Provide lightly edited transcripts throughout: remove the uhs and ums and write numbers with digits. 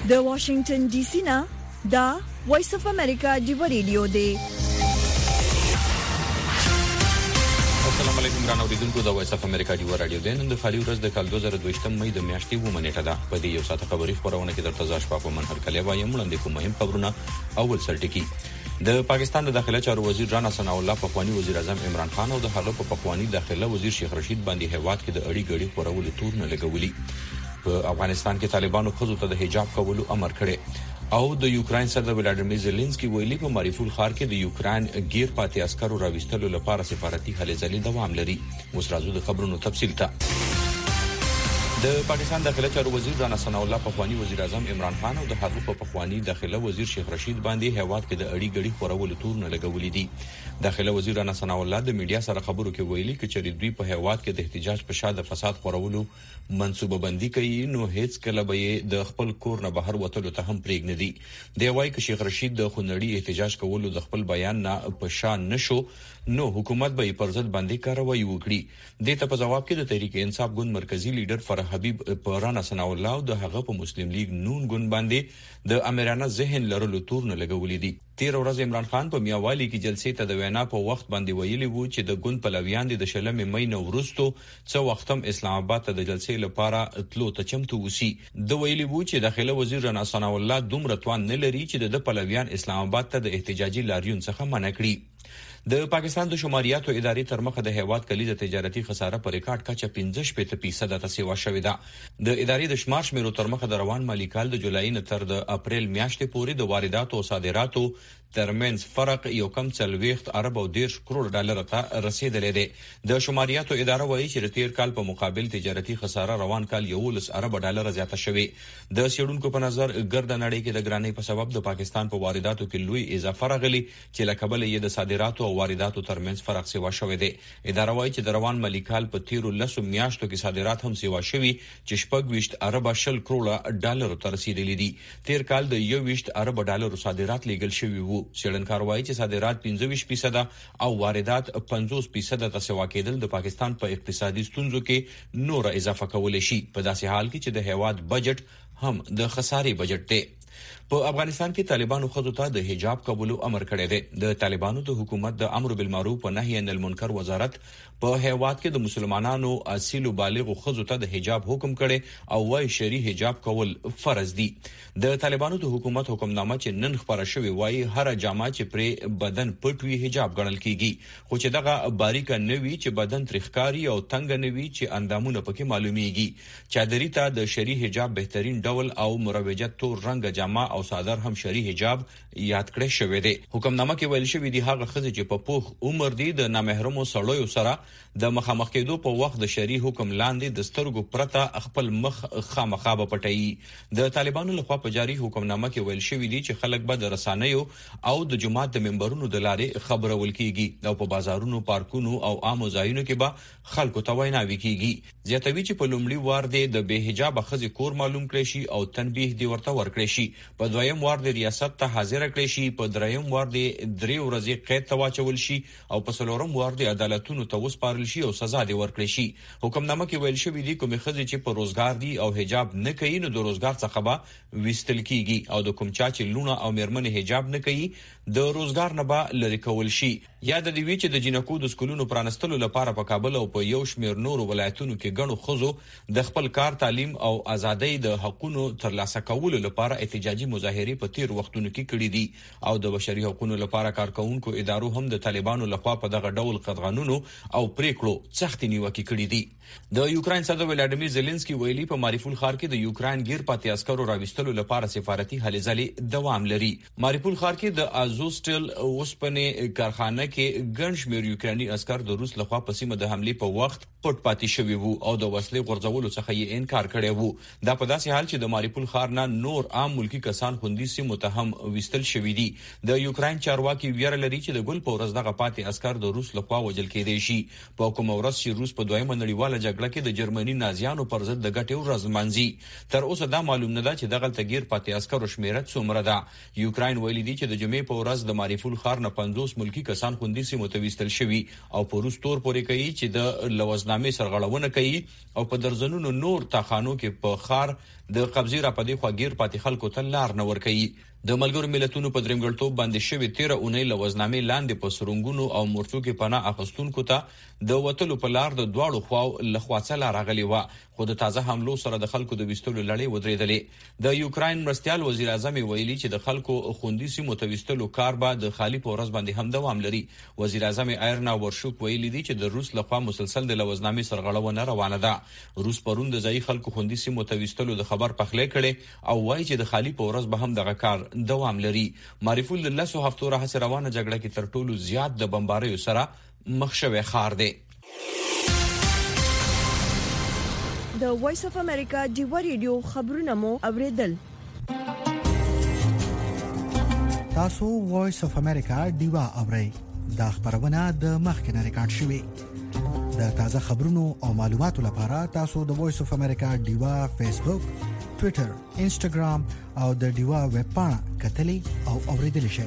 د واشنگټن ډي سي نه دا وایس اف امریکا دی ریډیو دی. السلام علیکم ګران اوریدونکو، د وایس اف امریکا دی رادیو دی نن د خالي ورځ د کال 2022 مې د میاشتې و منېټه ده. په دې یو ساعت خبري خبرونه کې درته ځاش په منهر کلی وایم وړاندې کوم مهم خبرونه. اول سرټکی د پاکستان د داخله چارو وزیر رانا ثناء الله پخوانی وزیر اعظم عمران خان او د هغه په پخوانی داخله وزیر شیخ رشید باندې هیواد کې د اړي ګړي خورولو تور نه لګولي. په افغانستان کې طالبانو خزو ته د حجاب کولو امر کړي او د یوکرين صدر ولادیمیر زيلنسکي ویلي په ماریفول ښار کې د یوکرين غیر پاتې عسکرو راوستلو لپاره سفارتي هلې ځلې دوام لري. اوس راځو د خبرونو تفصیل ته. د پاکستان داخله چارو وزیر رانا ثناء الله پخوانی وزیر اعظم عمران خان او د هغه په پخوانی داخله وزیر شیخ رشید باندې هیواد کې د اړي ګړي خورولو تور نه لګولې دي. داخله وزیر رانا ثناء الله د میډیا سره خبرو کې ویلي چې دوی په هیواد کې د احتجاج په شاده فساد خورولو منصوبه بندي کوي، نو هیڅ کله به د خپل کور نه بهر وتلو ته هم پریږ نه دي. دی وايي چې شیخ رشید د خونړي احتجاج کولو د خپل بیان نه په شان نشو، نو حکومت به پر ضد باندې کاروایی وکړي. د ته په جواب کې د تحریک انصاف ګوند مرکزی لیډر فرح حبیب په رانا ثناء الله او د هغه په مسلم لیگ نون ګوند باندې د امرانه ذهن لرلو تور نه لګولې دي. 13 ورځ عمران خان په میاوالی کې جلسې ته د وینا په وخت باندې ویلي وو چې د ګوند پلویان د شلمې مې نو ورستو څو وختم اسلام آباد ته د جلسې لپاره تلو ته چمتو وسی. د ویلي وو چې داخله وزیر رانا ثناء الله دومره توان نه لري چې د پلویان اسلام آباد ته د احتجاجي لاریون څخه منع کړي. د پاکستان د شماریاتو ادارې تر مخه د هیواد کلیزه تجارتي خساره په ریکارډ کچه 15% ته سیوا شوې ده. د ادارې د شمار شمیرو تر مخه د روان مالی کال د جولای نه تر د اپریل میاشتې پورې د وارداتو او صادراتو ترمنځ فرق یو کم 40 ارب او 10 کروڑ ډالر ته رسیدلې ده. د شماریاتو اداره وایي چې د تیر کال په مقابل تجارتي خساره روان کال 11 ارب ډالر زیاته شوې. د سیډونکو په نظر ګرد نړۍ کې د ګرانۍ په سبب د پاکستان په وارداتو کې لوی اضافه راغلي چې لکبل یې د صادراتو او وارداتو ترمنځ فرق سیوا شوې ده. اداره وایي چې د روان مالی کال په 13 میاشتو کې صادرات هم سیوا شوي چې 26 ارب 10 کروڑ ډالر ته رسیدلې دي. تیر کال د 21 ارب ډالر صادرات لیږل شوي وو. شړنکار وایي چې صادرات 25% او واردات 50% ته سیوا کېدل د پاکستان په اقتصادي ستونزو کې نور اضافه کول شي، په داسې حال کې چې د هیواد بجټ هم د خسارې بجټ دی. په افغانستان کې طالبانو خزو ته د حجاب کولو امر کړی دی. د طالبانو د حکومت د امر بالمعروف و نهی عن المنکر وزارت په هیواد کې د مسلمانانو اصیل بالغ خزو ته د حجاب حکم کړي او وايي شرعي حجاب کول فرض دي. د طالبانو د حکومت حکمنامه چې نن خبره شوې وايي هر جامه چې پر بدن پټ وي حجاب ګڼل کیږي، خو چې دغه باریکه نوي چې بدن ترخکاری او تنگ نوي چې اندامونه پکې معلومیږي. چادري ته د شرعي حجاب بهترین ډول او مروجه تور رنگ جامه او صادر هم شرعي حجاب یاد کړی شوی دی. حکمنامه کې ویل شوی دی هغه خزه چې په پوخ عمر دي د نامحرمو سړیو سره د مخامخ کېدو په وخت د شرعي حکم لاندې د سترګو پرته خپل مخ خامخا به پټي. د طالبانو لخوا په جاري حکمنامه کې ویل شوی دی چې خلک به د رسانیو او د جماعت د منبرونو د لارې خبرول کیږي او په بازارونو، پارکونو او عام ځایونو کې به خلکو ته ویناوي کیږي. زیاتوي چې په لومړي وار د بے حجاب خزه کور معلوم کړي شي او تنبیه دی ورته ورکړي شي. په دویم وار د ریاست ته حاضر کړي شي. په دریم وار د 3 ورځې قید ته واچول شي او په څلورم وار د عدالتونو ته وسپارل شي او سزا دی ورکړي شي. حکمنامه کې ویل شوی دی کوم خزه چې په روزګار دي او حجاب نه کوي نو د روزګار څخه به وستل کیږي او د کوم چا چې لونه او مرمن حجاب نه کوي د روزګار نه به لری کول شي. یاد دی وی چې د جنکو د سکولونو پرانستلو لپاره په کابل او په یو شمیر نورو ولایتونو کې غنو خزو د خپل کار، تعلیم او ازادۍ د حقوقو ترلاسه کولو لپاره احتجاجي مظاهره په تیر وختونو کې کړې دي او د بشري حقوقو لپاره کارکونکو ادارو هم د طالبانو لخوا په دغه ډول قطغانونو او پریکړو سخت نیوکه کړې دي. د یوکرين صدر ولادیمیر زيلنسکي ویلي په ماریپول ښار کې د یوکرين غیر پاتې عسکرو راوستلو لپاره سفارتي هلې ځلې دوام لري. ماریپول ښار کې د ازوستل اوسپنې کارخانه کې ګڼ شمېر یوکراني عسکر د روس لخوا په سیمه د حمله په وخت پټ پاتې شوي وو او د وسلې غورځولو څخه یې انکار کړی وو. دا په داسې حال چې د ماریپول ښار نه نور عام ملکی کسان خوندي سیمو ته هم وستل شوي دي. د یوکرين چارواکي ویره لري چې د ګل په ورځ دغه پاتې عسکر د روس لخوا وژل کېدای شي. په کوم ورځ چې روس په دویمه نړیواله جګړه کې د جرمني نازیانو پر ضد د ګټې ورځ منځي. تر اوسه دا معلوم نه ده چې دغه تغیر پاتې عسکرو شمیره څومره ده. یوکرين ویلي دي چې د جمعې په ورځ د ماریپول ښار نه 50 ملکی کسان خوندي سیمو ته وستل شوی او په روس تور پورې کوي چې د لوزنامې سرغړونه کوي او په درزنونو نور تاخانو کې په خار د قبضې را پدې خواګیر پاتې خلکو ته لار نه ور کوي. د ملګرو ملتونو په درېمګړتوب باندې شوی 13 اونۍ لوزنامې لاندې په سرنګونو او مورچو کې پناه اخستونکو ته د وټلو په لار د دواړو خواو لخواڅه راغلي و، خو د تازه حملو سره د خلکو د وستلو لړۍ ودرېدلې. د یوکراین مرستيال وزیر اعظم ویلي چې د خلکو خوندي سیمو ته وستلو کار به د خالی په ورځ باندې هم دوام لري. وزیر اعظم ایرنا ورشوک ویلي دي چې د روس لخوا مسلسل د لوزنامې سرغړونه روانه ده. روس پرون د ځای خلکو خوندي سیمو ته وستلو د خبر پخلی کړي او وایي چې د خالی په ورځ به هم دغه کار دوام لري. معرفت الله سو هفتو راهڅ روانه جګړه کې تر ټولو زیات د بمباریو سره مخ شوی خار دی. د وایس اف امریکا ډیوا ریډیو خبرونه مو اوریدل. تاسو وایس اف امریکا ډیوا اورئ. دا خبرونه د مخکنه ریکارډ شوې. د تازه خبرونو او معلوماتو لپاره تاسو د وایس اف امریکا ډیوا فیسبوک، ټوئیټر، انسټاګرام او د ډیوا ویب پاڼه کتلی او اوریدل شئ.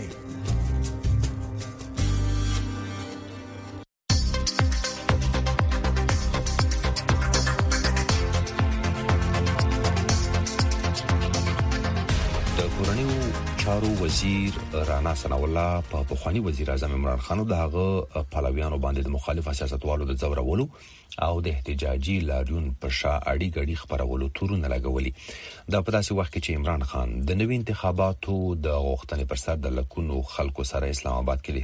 چارو وزیر رانا ثناء الله په پخوانی وزیر اعظم عمران خان او دغه پهلویانو باندې د مخالف سیاستوالو د ځورولو او د احتجاجي لاریون په شا اړي غړي خبرولو تورونه لګولي. دا په داسې وخت کې چې عمران خان د نوي انتخاباتو د غوښتنې پر سر د لکونو خلکو سره اسلام آباد کې د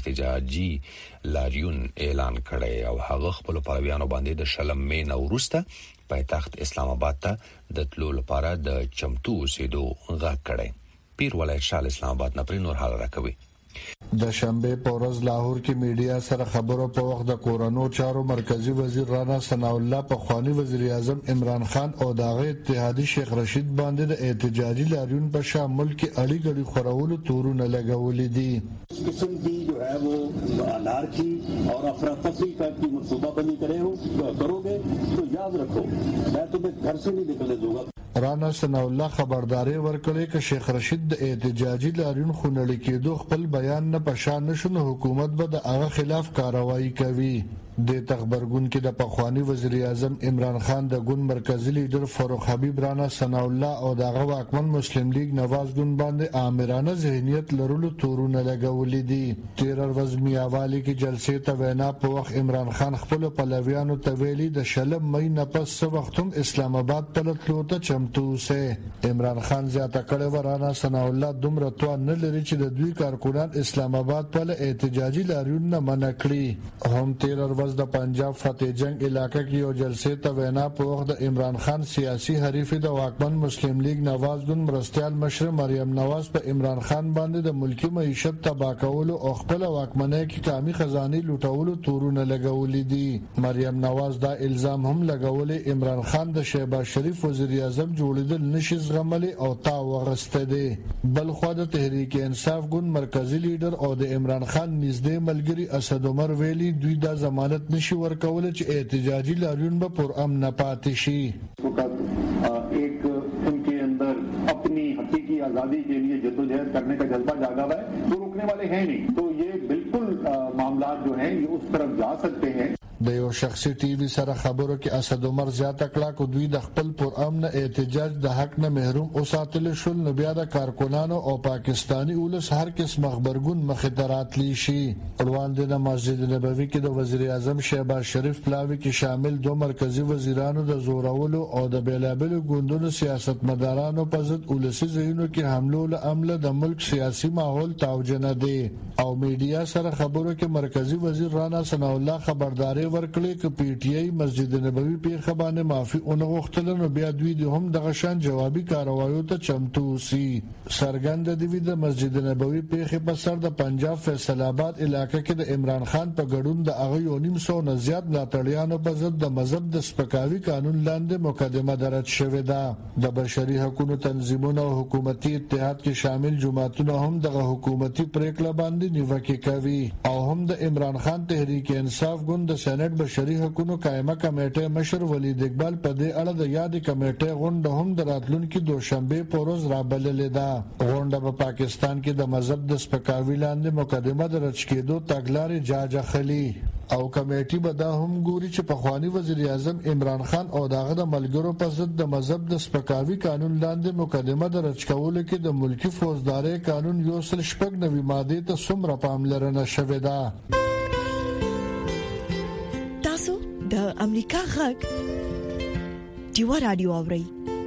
احتجاجي لاریون اعلان کړی او هغه خپل پهلویانو باندې د شلم مې نو وروسته پایتخت اسلام آباد ته د تلو لپاره د چمتو اوسېدو غږ کړی. پیر ولایت شاه اسلام آباد نه پر نور حال راکوي. د شنبه په ورځ لاهور کې میډیا سره خبرو په وخت د کورونو چارو مرکزی وزیر رانا ثناء الله په خوانی وزیر اعظم عمران خان او دغه اتحادی شیخ رشید باندې د احتجاجي لاریون په شامل کې اړي غړي خورولو تورونه لګولې دي. قسم کی جو ہے وہ انارکی اور افراتفری کا کی منصوبہ بندی کروगे تو یاد رکھو میں تمہیں گھر سے نہیں نکلنے دوں گا. رانا ثناء الله خبرداري ورکړي چې شیخ رشید د احتجاجي لاریون خونړی کېدو خپل بیان نه پشان نشو، حکومت به د هغه خلاف کاروایی کوي. د تخبرګون کې د پخوانی وزیر اعظم عمران خان د ګوند مرکزی لیډر فاروق حبیب رانا ثناء الله او دغه واکمن مسلم لیگ نواز ګوند باندې آمرانه ذهنیت لرلو تورونه لګولې دي. 13 ورځ میاوالی کې جلسې ته وینا په وخت عمران خان خپل پلویانو ته ویلي د شلم مې نه پس وختم اسلام آباد ته تلو ته چمتو سه. عمران خان زیاته کړه رانا ثناء الله دومره توان نه لري چې د دوی کارکونان اسلام آباد په احتجاجي لاریون نه منع کړي. هم 13 د پنجاب فتح جنگ علاقې کې یو جلسې ته وینا په وخت د عمران خان سیاسي حریف د واکمن مسلم لیگ نواز ګوند مرستيال مشر مریم نواز په عمران خان باندې د ملکی معیشت تباہ کولو او خپل واکمنۍ کې کامي خزانه لوټولو تورونه لګولې دي. مریم نواز دا الزام هم لګولې عمران خان د شهباز شریف وزیر اعظم جوړیدل نشي زغملي او تا وغسته دي. بل خو د تحریک انصاف ګوند مرکزی لیډر او د عمران خان نږدې ملګری اسد عمر ویلي دوی دا ضمانت نشي ورکول چې احتجاجی لاریون به پر امن پاتې شي. ایک ان کے اندر اپنی حقیقی آزادی کے لیے جدوجہد کرنے کا جذبہ جاگا ہوا ہے، وہ رکنے والے ہیں نہیں. تو یہ بالکل معاملات جو ہیں یہ اس طرف جا سکتے ہیں. د یو شخصي ټي وي سره خبرو کې اسد عمر زیاته کړه کو دوی د خپل پر امن احتجاج د حق نه محروم او ساتل شول نو بیا د کارکونانو او پاکستانی اولس هر کس مخبرګون مخدرات لی شي. روان دي د مسجد نبوي کې د وزیر اعظم شهباز شریف پلاوی کې شامل دوه مرکزی وزیرانو د زورولو او د بیلابل ګوندونو سیاستمدارانو په ضد اولسي ځایونو کې حملو له عمله د ملک سیاسي ماحول تاوجنه دي. او میډیا سره خبرو کې مرکزی وزیر رانا ثناء الله خبرداري ورکړي چې پی ټی آی مسجد نبوي پیښه باندې معافي اونغختل نو بیا دوی د هم دغه شان جوابي کاروایو ته چمتو سي. سرګند دی د مسجد نبوي پیښه په سر د پنجاب فیصل آباد علاقې کې د عمران خان په ګډون د هغه یو نیم سو نه زیات ملاتړیانو په ضد د مذهب د سپکاوي قانون لاندې مقدمه درج شوې ده. د بشري حقوقو تنظیمونو او حکومتي اتحاد کې شامل جماعتونه هم دغه حکومتي پریکړه باندې نیوکه کوي او هم د عمران خان تحریک انصاف ګوند د سېنات بشري حقوقو قائمه کمیټه مشر ولید اقبال په دې اړه د یادې کمیټې غونډه هم د راتلونکي دوشنبه په ورځ رابللې ده. غونډه په پاکستان کې د مذهب د سپکاوي لاندې مقدمه درج کېدو تګلارې جاج اخلي او کمیټې به دا هم ګوري چې پخوانی وزیر اعظم عمران خان او داغه د ملګرو په ضد د مذهب د سپکاوي قانون لاندې مقدمه درج کولو کې د ملکی فوجداري قانون 196 ماده ته څومره پاملرنه شوې ده. تاسو د امریکا غږ ډیوا رادیو اورئ.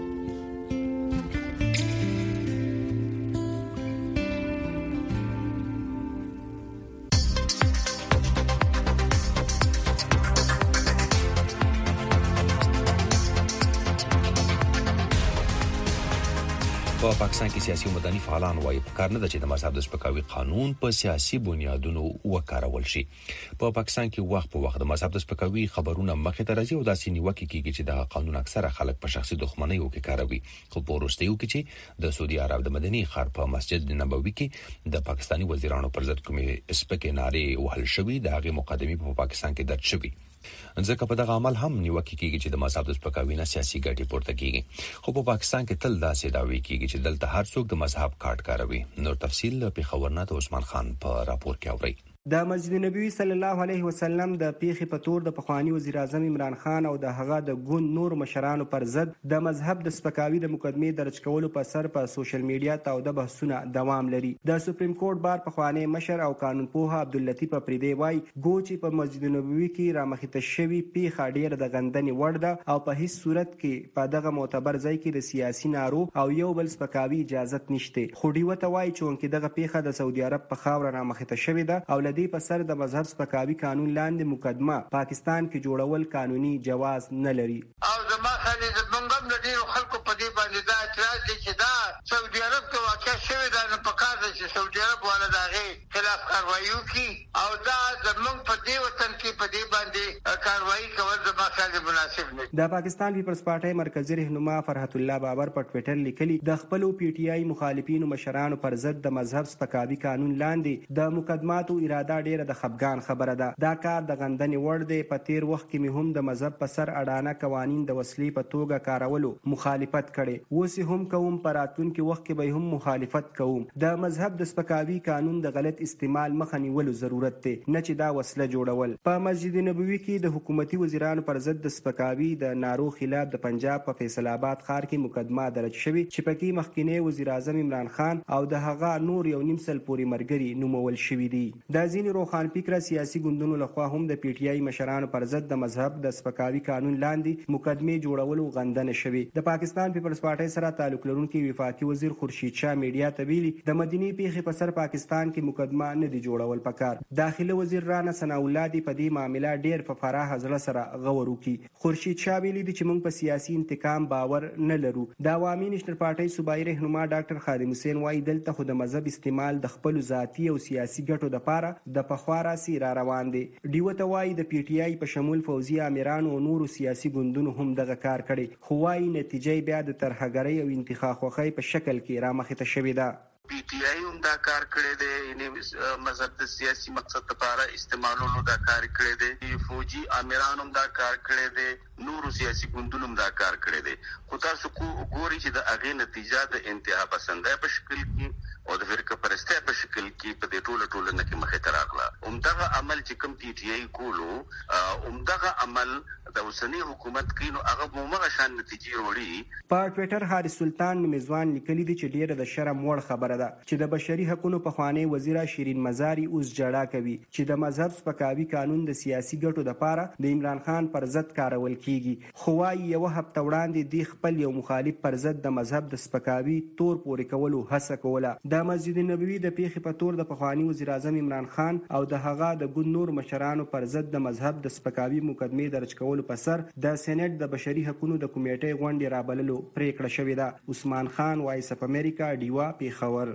په پاکستان کې سیاسي او مدني فعالان وايي په کار نه ده چې د مذهب د سپکاوي قانون په سیاسي بنیادونو وکارول شي. په پاکستان کې وخت په وخت د مذهب د سپکاوي خبرونه مخې ته راځي او داسې نیوکې کیږي چې د قانون اکثره خلک په شخصي دښمنیو کې کاروي. خو په وروستیو کې چې د سعودي عرب د مدني ښار په مسجد نبوي کې د پاکستاني وزیرانو پر ضد کومې سپکې نارې وهل شوې د هغې مقدمې په پاکستان کې درج شوې. ځکه په دغه عمل هم نیوکې کیږي چې د مذهب د سپکاوي نه سیاسي ګټې پورته کیږي. خو په پاکستان کې تل داسې دعوی کیږي چې دلته هر څوک د مذهب کارت کاروي. نور تفصیل په خبرنامه د عثمان خان په راپور کې اورئ. د مسجد نبوي صلی الله علیه وسلم د پیښې په تور د پخوانی وزیر اعظم عمران خان او د هغه د ګوند نور مشرانو پر ضد د مذهب د سپکاوي د مقدمې درج کولو په سر په سوشل میډیا تاوده بحثونه دوام لري. د سپریم کورټ بار پخوانی مشر او قانون پوه عبداللطیف پریدي وایي ګوچې په مسجد نبوي کې رامخته شوی پیښه ډېر د غندنې وړ ده او په هیڅ صورت کې په دغه معتبر ځای کې د سیاسي نارو او یو بل سپکاوي اجازه نشته. خو ډیوته وایي چې دغه پیښه د سعودي عرب په خاور رامخته شوی ده او لدی په سر د مذهب سپکاوي قانون لاندې مقدمه پاکستان کې جوړول قانوني جواز نه لري. او زما خالي د بنګم د ډیرو خلکو په دې باندې دا اعتراض دي چې دا سعودي عرب کې واقع شوی دا نه پکار دي چې سعودي عرب والا دغه خلاف کاروایی وکړي او دا زمونږ په دې وطن کې په دې باندې کاروایی کول زما خالي مناسب نه. د پاکستان پیپلز پارټي مرکزی رهنما فرحت الله بابر په ټوئیټر لیکلي د خپل پی ټی آی مخالفینو مشرانو پر ضد د مذهب سپکاوي قانون لاندې د مقدماتو اراده ډیره د خفګان خبره ده. دا کار د غندنې وړ دی. په تیر وخت کې مې هم د مذهب په سر اډانه قوانین د وسلې په توګه کارولو مخالفت کړي. اوس هم کوم په راتلونکي وخت کې به هم مخالفت کوم. د مذهب د سپکاوي قانون د غلط استعمال مخه نیولو ضرورت دی نه چې دا وسله جوړول. په مسجد نبوي کې د حکومتي وزیرانو پر ضد د سپکاوي د نارو خلاف د پنجاب په فیصل آباد ښار کې مقدمه درج شوې چې پکې مخکینی وزیر اعظم عمران خان او د هغه نور یو نیم سل پورې مرګري نومول شوي دي. د ځینې روښان فکر سیاسي ګوندونو لخوا هم د پی ټی آی مشرانو پر ضد د مذهب د سپکاوي قانون لاندې مقدمه جوړولو غندنه شوې. د پاکستان پیپلز پارټي سره تعلق لرونکي وفاقي وزیر خورشید شاه میډیا ته ویلي د مدني پیښې په سر پاکستان کې مقدمه نه دی جوړول پکار. داخله وزیر رانا ثنا الله دی په دې معاملې ډېر په فراخ ځله سره غور وکړي. خورشید شاه ویلي چې موږ په سیاسي انتقام باور نه لرو. د عوامي نېشنل پارټي صوبایي رهنما ډاکټر خادم حسین وایي دلته خو د مذهب استعمال د خپل ذاتي او سیاسي ګټو لپاره د پخوارا سی را روان دي. ډیوته وایي د پی ټی آی په شمول فوزي امیرانو او نورو سیاسي ګوندونو هم دغه کار کړي. خو وایي نتیجه بیا د ترهګرۍ او انتخاب خوخۍ په شکل کې رامخته شوې ده. پی ټی آی هم دا کار کړی دی. یعنې مذهب د سیاسي مقصد لپاره استعمالولو دا کار کړی دی. فوجي امیران هم دا کار کړی دی. نورو سیاسي ګوندونو هم دا کار کړی دی. خو تاسو ګورئ چې د هغې نتیجه د انتها پسندۍ په شکل کې او د فرقه پرستۍ په شکل کې په دې ټولنه کې مخې ته راغله. همدغه عمل چې کوم پی ټی آی کولو همدغه عمل د اوسني حکومت کوي نو هغه همغه شان نتیجې وړي. په ټوئیټر حارث سلطان میزوان لیکلي دي چې ډیره د شرم وړ خبره ده چې د بشري حقوقو پخوانی وزیره شیرین مزاری اوس جړه کوي چې د مذهب سپکاوي قانون د سیاسي ګټو لپاره د عمران خان پر ضد کارول کیږي. خو وايي یو هفته وړاندې دی خپل یو مخالف پر ضد د مذهب د سپکاوي تور پورې کولو هڅه کوله. د مسجد نبوي د پیښې په تور د پخوانی وزیر اعظم عمران خان او د هغه د ګوند نور مشرانو پر ضد د مذهب د سپکاوي مقدمه درج کولو په سر د سېنات د بشري حقوقو د کمیټې غونډې رابللو پریکړه شوې ده. عثمان خان وایس اف امریکا ډیوا پیښور.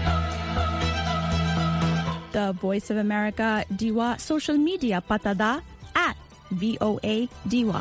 The Voice of America Diwa social media pata da @VOA Diwa.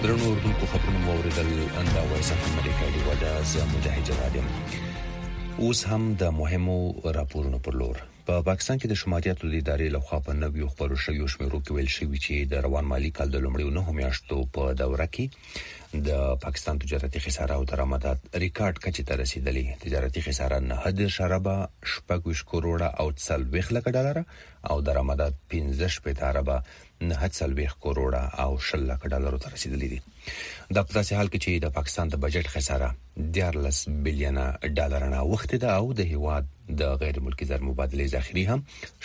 درنو اردوونکو خبرونه موریدل اندا وایس اف امریکا دی ودا ز مجاهد جوادم. اوس هم د مهمو راپورونو پر لور. په پاکستان کې د شمالیاتو د ادارې لخوا په نویو خبرو شویو شمیرو کې ویل شوی چې د روان مالی کال د لومړیو 9 میاشتو په دوره کې د پاکستان تجارتي خساره او درآمدات ریکارډ کچې ته رسیدلې. تجارتي خساره 9.7 کروڑه او 40 لک ډالر او درآمدات 15 اربه 9 کروڑه او 10 لک ډالر ته رسیدلې دي. دا په داسې حال کې چې د پاکستان د بجټ خساره 14 بلین ډالر نه وخت ده او د هیواد د غیر ملکی زر مبادله ذخیره هم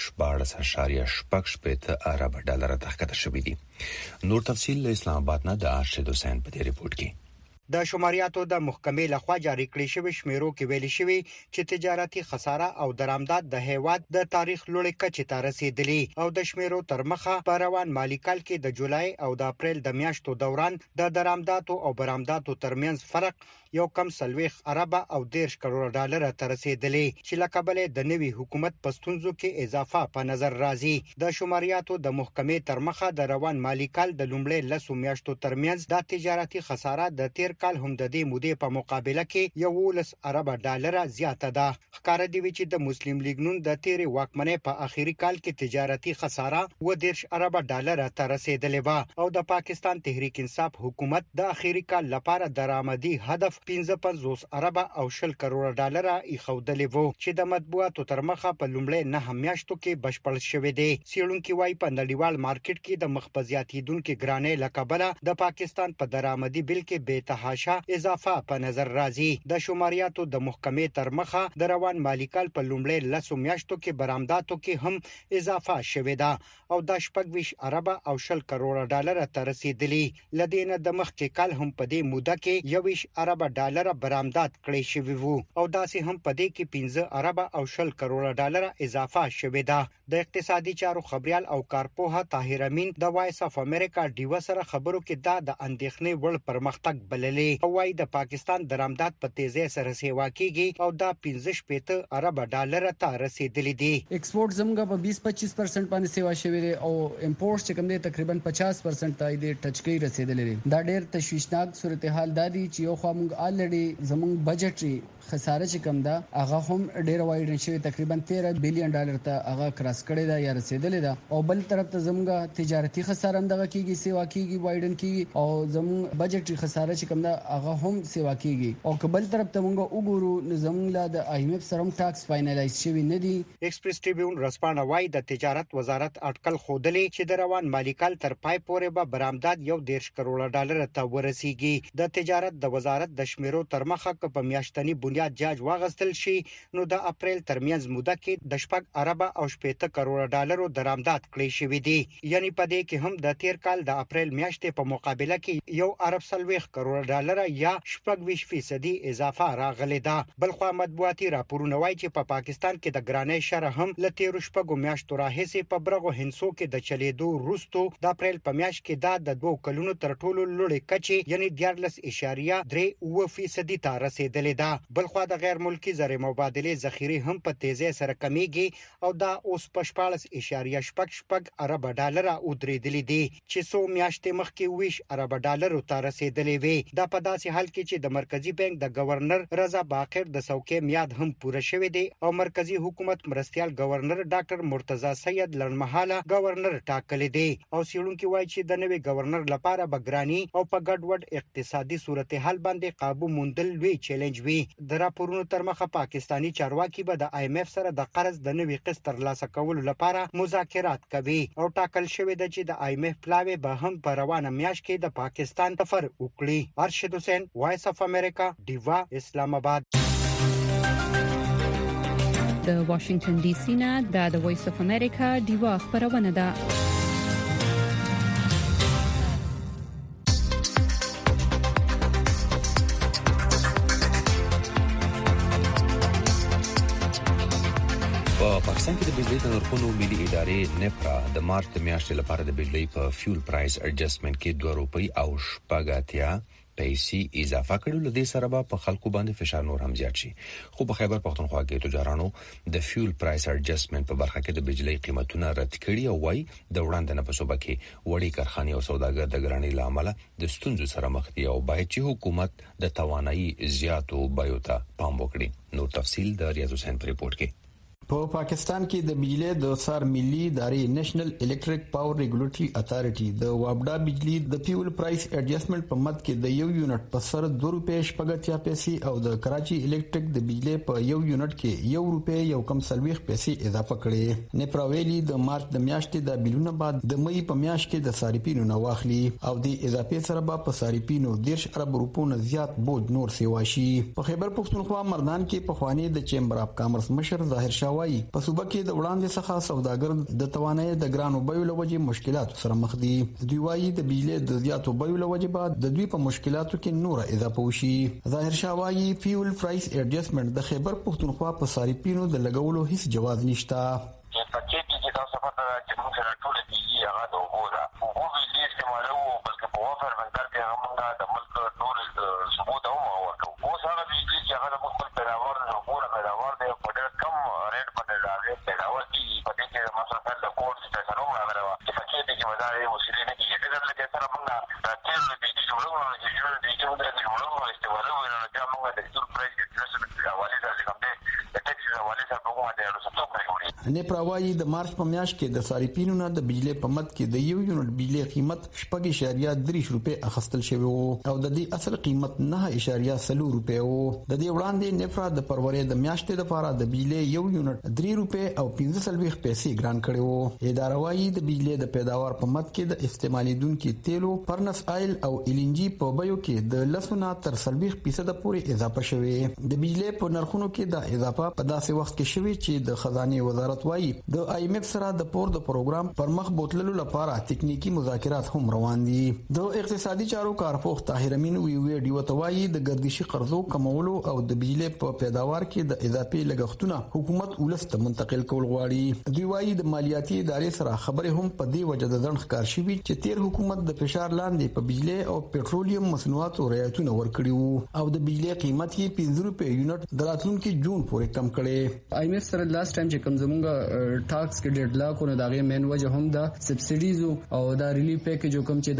14.8 ارب ډالر ته ښکته شوې دي. نور تفصیل اسلام آباد نه د ارشد حسین په دې ریپورت کې. د شماریاتو د محکمې لخوا جاری کړی شوی شمیرو کې ویل شوی چې تجارتي خساره او درآمدات د هیواد د تاریخ لوړې کچې ته رسیدلې او د شمیرو تر مخه په روان مالی کال کې د جولای او د اپریل د میاشتو دوران د درآمداتو او برآمداتو ترمنځ فرق یو کم 40 ارب او 10 کروڑ ډالر ته رسیدلې چې لکبل د نوي حکومت پښتونزو کې اضافه په نظر راځي. د شماریاتو د محکمې تر مخه د روان مالی کال د لومړي 10 میاشتو ترمنځ د تجارتي خساره د تیر کال هم د دې مودې په مقابله کې 11 ارب ډالر زیاته ده. ښکار دی چې د مسلم لیگ نون د تیر واکمنۍ په اخیری کال کې تجارتي خساره 10 ارب ډالر ته رسیدلې و او د پاکستان تحریک انصاف حکومت د اخیری کال لپاره درآمدي هدف 55 ارب او 10 کروڑ ډالر ایښودلې وو چې د مطبوعاتو تر مخه په لومړی 9 میاشتو کې بشپړ شوې دي. سیړونکو وايي په نړیوال مارکیټ کې د مخبزیاتیدونکو ګرانې لکبله د پاکستان په درآمدي بل کې بېتحاشا اضافه په نظر راځي. د شماریاتو د محکمې تر مخه د روان مالی کال په لومړی 10 میاشتو کې برآمداتو کې هم اضافه شوې ده او د 20 ارب او 10 کروڑ ډالر ته رسیدلې. لدینه د مخکې کال هم په دې موده کې 21 ارب ډالر برآمدات کړی شوی وو او داسې هم په دې کې 15 ارب او 10 کروڑ ډالر اضافه شوې ده. د اقتصادي چارو خبريال او کارپوه طاهر امین د وایس اف امریکا ډیو سره خبرو کې دا د اندېښنې وړ پرمختګ بللې. وايي د پاکستان درآمدات په تیزی سره سیوا کیږي او دا 15 ارب ډالر ته رسیدلې دي. ایکسپورټ زموږ په 20-25% باندې سیوا شوی دی او امپورټ چې کوم دی تقریبا 50% ته دی ټچکی رسیدلې دي. دا ډېر تشویشناک صورتحال دی چې یو خو موږ الریډي زموږ بجټري خساره چې کوم دا هغه هم ډېر وایډ شوی تقریبا 13 بلین ډالر ته هغه کراس کړی دا یا رسیدلې ده او بل طرف ته زموږ تجارتي خساره هم دغه کیږي سیوا کیږي وایډن کیږي او زموږ بجټري خساره چې کوم دا هغه هم سیوا کیږي او کبل طرف ته موږ وګورو زموږ لا د آی ایم ایف سره ټاکس فائنلایز شوی نه دی. ایکسپریس ټریبیون رسپانه وايي د تجارت وزارت اټکل خودلې چې د روان مالی کال تر پای پورې به برآمدات 10 کروڑ ډالر ته ورسیږي. د تجارت د وزارت د شمیرو تر مخه په میاشتنی بنیاد جاج واغستل شي نو د اپریل ترمنځ موده کې د 10 ارب او 18 کروڑ ډالر درآمدات کړی شوی دي. یعنی په دې کې هم د تیر کال د اپریل میاشتې په مقابله کې 1 ارب 30 کروڑ ډالر یا 20% اضافه راغلی ده. بلخو مطبوعاتي راپورونه وايي چې په پاکستان کې د ګرانۍ شرح هم ل 13 میاشتو راهیسې په برغو هنسو کې د چلیدو وروسته د اپریل په میاشت کې د 2 کلونو تر ټولو لوړې کچې یعنی 14.3% ته رسیدلې ده. بلخو د غیر ملکی زر مبادله ذخیره هم په تیزی سره کمیږي او دا اوس په 14.8 ارب ډالر او درېدلې دي چې 100 میاشتې مخکې 20 ارب ډالر ته رسیدلې وي. دا په داسې حال کې چې د مرکزی بانک د گورنر رضا باقر د څوکۍ میاد هم پوره شوی دی او مرکزی حکومت مرستيال گورنر ډاکټر مرتضی سید لړمحاله گورنر ټاکل دي او سیړونکو وايي چې د نوي گورنر لپاره بګرانی او په ګډوډ اقتصادي صورتحال باندې قابو موندل لوی چیلنج وي. د راپورونو تر مخه پاکستانی چارواکي به د آی ایم ایف سره د قرض د نوي قسط ترلاسه کولو لپاره مذاکرات کوي او ټاکل شوی دی چې د آی ایم ایف پلاوی به هم په روانه میاشت کې د پاکستان سفر وکړي. ارشد حسین وایس اف امریکا ډیوا اسلام آباد. د واشنگټن ډي سي نه د وایس اف امریکا ډیوا خبرونه ده. پاکستان کې د بجلی د نرخونو ملي ادارې نپرا د مارچ د میاشتې لپاره د بجلی په فیول پرایس اډجستمنټ کې 2 روپۍ او 80 پیسې اضافه کړو. لدې سره به په خلکو باندې فشار نور هم زیات شي. خو په خیبر پختونخوا کې تجارانو د فیول پرایس اډجستمنت په برخه کې د بجلی قیمتونه رد کړي او وايي د وړاندې په صوبه کې وړي کارخانې او سوداګر د ګرانۍ لامل د ستونزو سره مخ دي او باید چې حکومت د توانایي زیاتو بیو ته پام وکړي. نور تفصیل د ریاض حسین په ریپورت کې. په پاکستان کې د بجلی د سار ملي ادارې نېشنل الکتریک پاور ریګولیټري اتارټي د وابډا بجلی د فیول پرایس اډجستمنت په مد کې د 1 یونټ په سر 2 روپے شپږتیا پیسې او د کراچي الکتریک د بجلی په 1 یونټ کې 1 روپے یو کم سلويخ پیسې اضافه کړې. نپراویلی د مارچ د میاشتې د بلونه بعد د مئی په میاشت کې د صارفینو نواخلي او د اضافه سره په صارفینو 10 ارب روپونو زیات بوج نور سیوا شي. په خیبر پختونخوا مردان کې په خوانی د چیمبر اف کامرس مشر ظاهر شاه په صوبه کې د وړاندې څخه سوداګر د توانایي د ګرانو بیو لوجې مشکلات سره مخ دي. دوی وايي د بجلی د زیاتو بیو لوجې بعد د دوی په مشکلاتو کې نور اضافه وشي. ظاهر شاه وايي فیول پرایس اډجستمنت د خیبر پختونخوا په صارفینو د لګولو هیڅ جواز نشته. پکې چې تاسو په چې موږ سره ټول دي هغه د وګوره او بجلی استعمالو بلکې په وفر بندر کې هم د ملک نور ثبوت او ورکو او سره بجلی چې هغه د مختلف پیداوار د وګوره پیداوار د په ډېر کم ریټ باندې راغلي پیداوار کې په دې کې مثلا د کوټ چې څنګه راغلی چې پکې دې کې مداري وسیلې نه کیږي د لکه سره موږ د تیل د بجلی جوړولو چې جوړ دي چې موږ د جوړولو استعمالو نه دا موږ د فیول پرایس اډجستمنت د حواله سره کوم د ټیکس حواله سره په کومه د رسوب نپراوی د مارچ په میاشت کې د صارفینو نه د بجلی په مد کې د 1 یونټ بجلی قیمت 6.3 روپے اخستل شوی وو او د دې اصل قیمت 9.3 روپے وو. د دې وړاندې نفرا د پرورې د میاشتې لپاره د بجلی 1 یونټ 3 روپے او 15 پیسې ګران کړي وو. اداره وايي د بجلی د پیداوار په مد کې د استعمالیدونکو تیلو فرنس آیل او ال ان جی په بیو کې د لسونه تر 30% پورې اضافه شوه. د بجلی په نرخونو کې د اضافه په داسې وخت کې شوه چې د خزانه وزارت وايي د آی ایم ایف سره د پور د پروګرام پر مخ بوتللو لپاره تکنیکی مذاکرات هم روان دي. د اقتصادي چارو کارپوه طاهر امین وی ډیوتوای د ګردشي قرضو کمولو او د بجلی په پیداوار کې د اضافي لګښتونو حکومت ولست منتقل کول غواړي. دوی وايي د مالیاتي ادارې سره خبرې هم په دې وجه د ځنډ ښکار شوي چې تیر حکومت د فشار لاندې په بجلی او پېټرولیم مصنوعاتو رعایتونه ورکړي وو او د بجلی قیمت یې 15 روپے یونټ د راتلونکي جون پورې کم کړي. آی ایم ایف سره لاست ټایم چې کوم زمونږ ټاکس کې ډېر لاکونه دغه مین وجه هم د سبسایډیز او د ریلیف پیکیج کوم چې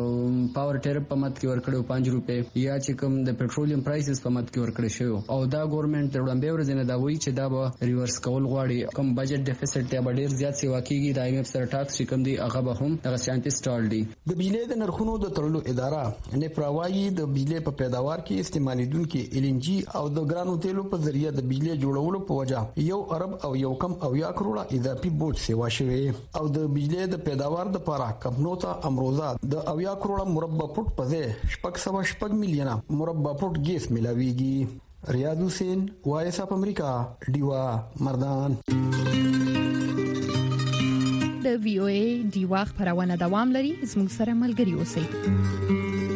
د پاور ټیرف په مت کې ورکړو 5 روپے یا چې کوم د پېټرولیم پرایسز په مت کې ورکړل شو او دا ګورنمنت وړاندې ورځنه دا وایي چې دا به ریورس کول غواړي. کوم بجټ ډیفیسټ ته ډېر زیات سیوا کیږي. د آی ایم ایف سره ټاکس چې کوم دی هغه به هم دغه شانتي سټال دی. د بجلی د نرخونو د تړلو اداره نپراوی د بجلی په پیداوار کې استعمالیدونکو ال ان جی او د ګرانو تیلو په ذریعہ د بجلی جوړولو په وجه 1 ارب او 1 کروڑه اضافي بوج سیوا شوی او د بجلی د پیداوار د لپاره کمپنو ته امروزه د 1 کروڑه مربع فوټ په ځای 6.6 میلیونه مربع فوټ ګیس ملاويږي. ریاض حسین وایس اف امریکا دیوا مردان. د وی او ای دیوا خبرونه دوام لري. زموږ سره ملګري اوسئ.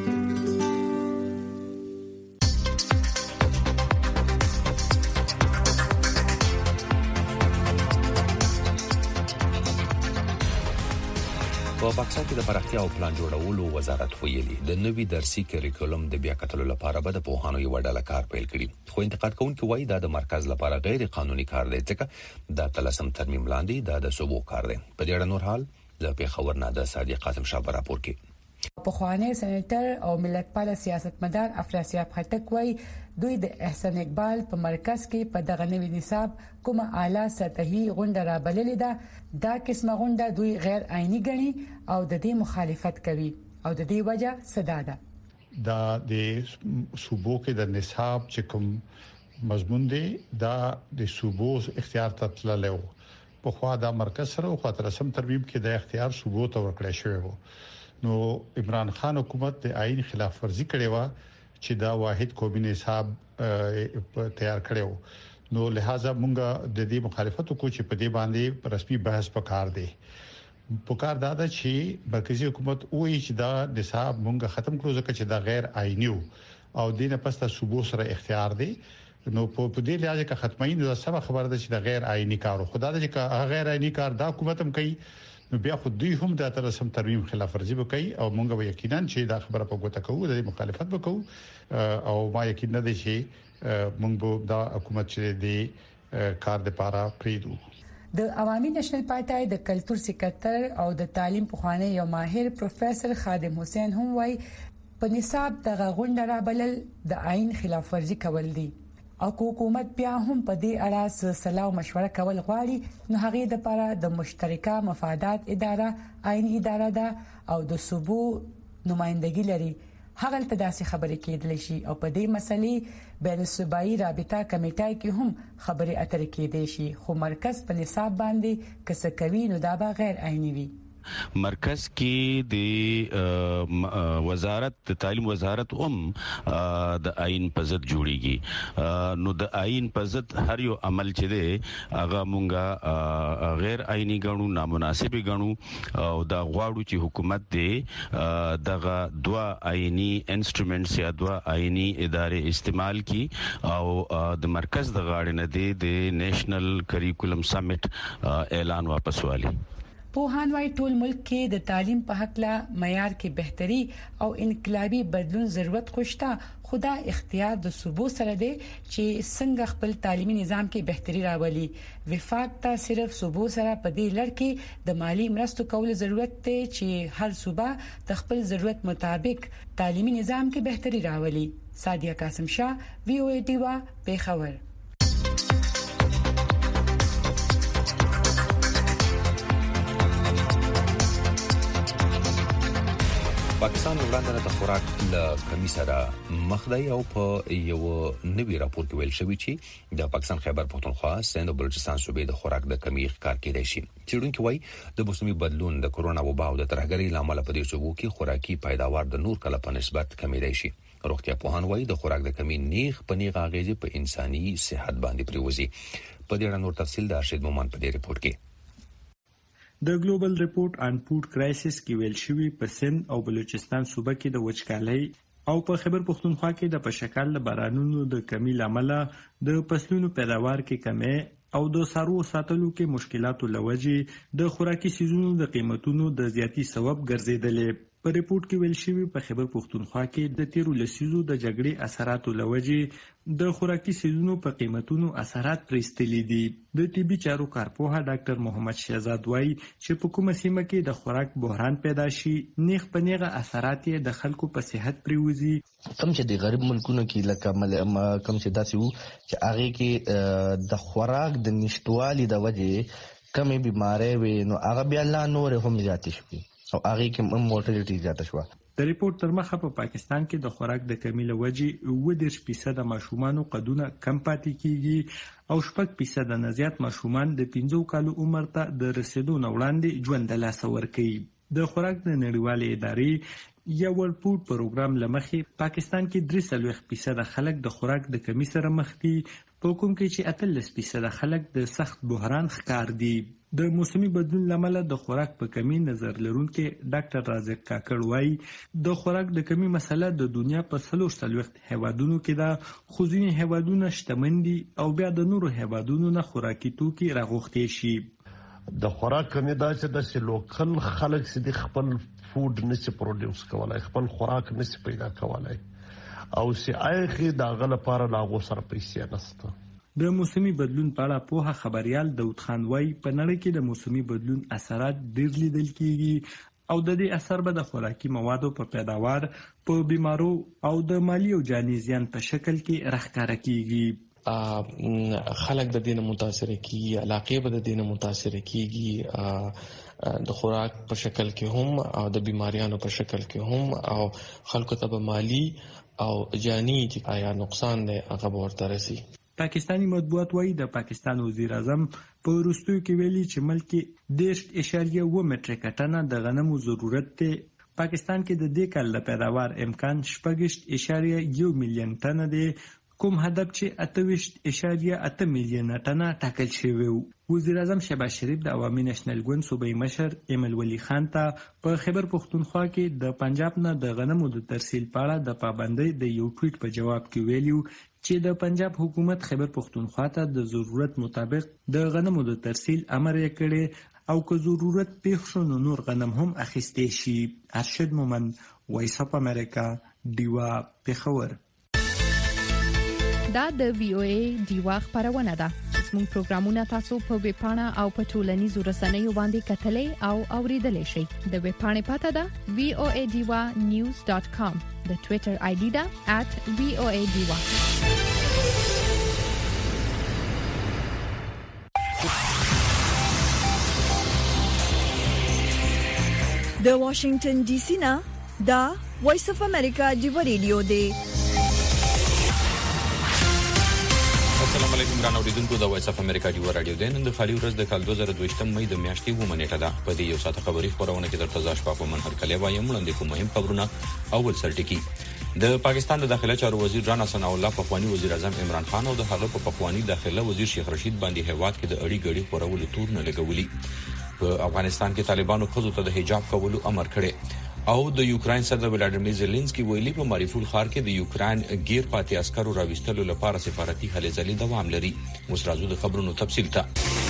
په پاکستان کې د پراختیا او پلان جوړولو وزارت ویلي د نوي درسي کریکولم د بیا کتلو لپاره به د پوهانو یو ډله کار پیل کړي. خو انتقاد کوونکي وایي دا د مرکز لپاره غیر قانوني کار دی ځکه دا تلسم ترمیم لاندې د صوبو کار دی. په دې اړه نور حال د پیښور نه د صادق قاسم شاه راپور کوي. پخوانی سېنیټر او ملتپال سیاستمدار افراسیاب خټک وایي دوی د احسان اقبال په مرکز کې په دغه نوي نصاب کومه اعلی سطحي غونډه را بللې ده. دا قسمه غونډه دوی غیر آئینی ګڼي او د دې مخالفت کوي او د دې وجه صدا ده. دا د صوبو کې د نصاب چې کوم مضمون دی دا د صوبو اختیار ته تللی وو. په خوا د مرکز سره خو تر سم ترمیم کې د اختیار صوبو ته ورکړی شوی وو. نو عمران خان حکومت د آئین خلاف ورزي کړې و چې دا واحد قومي نصاب تیار کړو. نو لہذا مونږه د دې مخالفت کو چې په دې باندې رسمي بحث وکړ دی. پکار دا ده چې مرکزی حکومت وایي چې دا نصاب مونږه ختم کړو ځکه چې دا غیر آئینی او دینه پسته صوبو سره اختیار دی. نو په دې لحاظ کې ختمین دا سم خبره ده چې دا غیر آئینی کار خو دا چې غیر آئینی کار دا حکومت هم کوي نو بیا خو دوی هم د ترسم ترمیم خلاف ورزي وکړي او موږ به یقینا چې دا خبره په ګوته کوو د مخالفت وکړو او ما یقین نه دي چې موږ به دا حکومت چې د کار د پاره پریدو. د عوامي نېشنل پارټي د کلچر سکرټر او د تعلیم په خوانه یو ماهر پروفیسور خادم حسین هم وایي په نصاب د غونډه را بلل د آئین خلاف ورزي کول دي او حکومت بیا هم په دې اړه صلاح او مشوره کول غواړي نو هغه د لپاره د مشترکه مفادات اداره آئینی اداره ده او د صوبو نمائندګي لري. هغه ته داسې خبرې کېدل شي او په دې مسلې بین الصوبایي رابطه کمیټه کې هم خبرې اترې کېدې شي خو مرکز په نصاب باندې کس کوي نو دا به غیر آئینی وي. مرکز کې د وزارت د تعلیم وزارت د آئین په ضد جوړیږي نو د آئین په ضد هر یو عمل چې دی هغه مونږه غیر آئینی ګڼو نامناسب ګڼو او دا غواړو چې حکومت دی دغه دوا آئینی انسټرومنټس یا دوا آئینی ادارې استعمال کی او د مرکز د غاړې نه دی د نېشنل کریکولم سمیټ اعلان واپس والی. پوهان وايي ټول ملک کې د تعلیم په حق لا معیار کې بهتري او انقلابي بدلون ضرورت خوشته خدا اختیار د صوبو سره دی چې څنګه خپل تعلیمي نظام کې بهتري راولي. وفاق ته صرف صوبو سره په دې لړ کې د مالی مرستو کول ضرورت دی چې هر صوبه د خپل ضرورت مطابق تعلیمي نظام کې بهتري راولي. سادیه قاسم شاه VOA ډیوا پیښور. پاکستان وړاندې د خوراک له کمی سره مخ دی او په یو نوي راپور کې ویل شوی چې د پاکستان خیبر پختونخوا سند او بلوچستان صوبې د خوراک د کمی ښکار کېدای شي. چېرونکو وايي د موسمي بدلون د کرونا وبا او د ترهګرۍ لامل په دې صوبو کې خوراکي پیداوار د نور کله په نسبت کمیدای شي. روغتیا پوهان وايي د خوراک د کمی نیغ په نیغ اغیزې په انساني صحت باندې پریوزي. په دې اړه نور تفصیل د ارشد مومن په دې رپورت کې. د ګلوبل ریپورت آن فود کرایسس کې ویل شوی په سند او بلوچستان صوبه کې د وچکالۍ او په خیبر پختونخوا کې د پشکال بارانونو د کمی لامل د فصلونو پیداوار کې کمی او د څارویو ساتلو کې مشکلاتو لوجې د خوراکي سیزونو د قیمتونو د زیاتی سبب ګرځیدلې. په ریپورت کې ویل شوی په خیبر پختونخوا کې د تیرو لسیزو د جګړې اثراتو لوجې د خوراکي سیزونو په قیمتونو اثرات پرېستلي دي. د طبي چارو کارپوه ډاکټر محمد شهزاد وایي چې په کومه سیمه کې د خوراک بحران پیدا شي نیغ په نیغه اثرات یې د خلکو په صحت پریوزي. کم چې د غریب ملکونو کې لکه کم چې داسې وو چې هغه کې د خوراک د نشټوالي د وجې کمې بیماری وي نو هغه بیا لا نور هم زیاتې شوې او هغه کې مورټالټي زیاته شوه. د ریپورت تر مخه په پاکستان کې د خوراک د کمی له وجې 30% د ماشومانو قدونه کم پاتې کیږي او 6% نه زیات ماشومان د 15 کالو عمر ته د رسیدو نه وړاندې ژوند له لاسه ورکوي. د خوراک د نړیوالې ادارې یا ورلد فود پروګرام لمخې پاکستان کې 43% خلک د خوراک د کمی سره مخ دي په کوم کې چې 18% خلک د سخت بحران ښکار دي. د موسمي بدلون لامل د خوراک په کمی نظر لرونکي ډاکټر رازق کاکړ وایي د خوراک د کمی مسله د دنیا په 40 هیوادونو کې ده خو ځینې هیوادونه شتمن دي او بیا د نورو هیوادونو نه خوراکي توکي راغوښتي شي. د خوراک کمی دا چې د لوکل خلک سي خپل فود نشي پروډوس کولای خپل خوراک نشي پیدا کولای او سي اخی دا غل لپاره لاغو سره پیسې نشته. د موسمي بدلون په اړه پوهه خبريال داود خان وایي په نړۍ کې د موسمي بدلون اثرات ډېر لیدل کیږي او د دې اثر به د خوراکي موادو په پیداوار په بیمارو او د مالی او جاني زیان په شکل کې راښکاره کیږي. خلک د دینه متاثر کیږي علاقې به د دینه متاثر کیږي د خوراک په شکل کې هم او د بیماریانو په شکل کې هم او خلکو ته به مالی او جاني آیا نقصان دی هغه ورته رسي. پاکستانی مطبوعات وایي د پاکستان وزیر اعظم په وروستیو کې ویلي چې ملک کې 10.2 مټریکه ټنه د غنمو ضرورت دی. پاکستان کې د دې کال د پیداوار امکان 6.1 میلیون ټنه دی کوم هدف چې 28.8 میلیون ټنه ټاکل شوی و. وزیر اعظم شهباز شریف د عوامي نېشنل ګوند صوبایي مشر ایمل ولی خان ته په خیبر پختونخوا کې د پنجاب نه د غنمو د ترسیل په اړه د پابندۍ د یو ټویټ په جواب کې ویلي چې د پنجاب حکومت خیبر پختونخوا ته د ضرورت مطابق د غنمو د ترسیل امر یې کړی او که ضرورت پیښ شو نو نور غنم هم اخیستې شي. ارشد مومند، وایس اف امریکا، ډیوا، پېښور. دا د VOA ډیوا خبرونه ده. زموږ پروګرامونه تاسو په ویب پاڼه او په ټولنیزو رسنیو باندې کتلې او اوریدلې شئ. د ویب پاڼې پته ده voadiwa.news.com. د ټوئیټر آی ډي ده @voadiwa. د واشنگټن ډي سي نه دا وایس اف امریکا ډیوا ریډیو دی. السلام علیکم ګران اوریدونکو، د وایس اف امریکا ډیوا رادیو دی. نن د خالي ورځ د کال 2022 مې د میاشتې 9 نیټه ده. په دې یو ساعت خبري خبرونه کې درته ځاش پاکو منهر کلی وایم. وړاندې کوم مهم خبرونه. اول سرټکی د پاکستان د داخله چارو وزیر رانا ثنا الله پخوانی وزیر اعظم عمران خان او د هغه په پخوانی داخله وزیر شیخ رشید باندې هیواد کې د اړي ګړي خورولو تور نه لګولي. په افغانستان کې طالبانو خزو ته د حجاب کولو امر کړی او د یوکرين صدر ولادیمیر زيلنسکي ویلي په ماریفول ښار کې د یوکرين غیر پاتې عسکرو راوستلو لپاره سفارتي هلې ځلې دوام لري. اوس راځو د خبرونو تفصیل ته.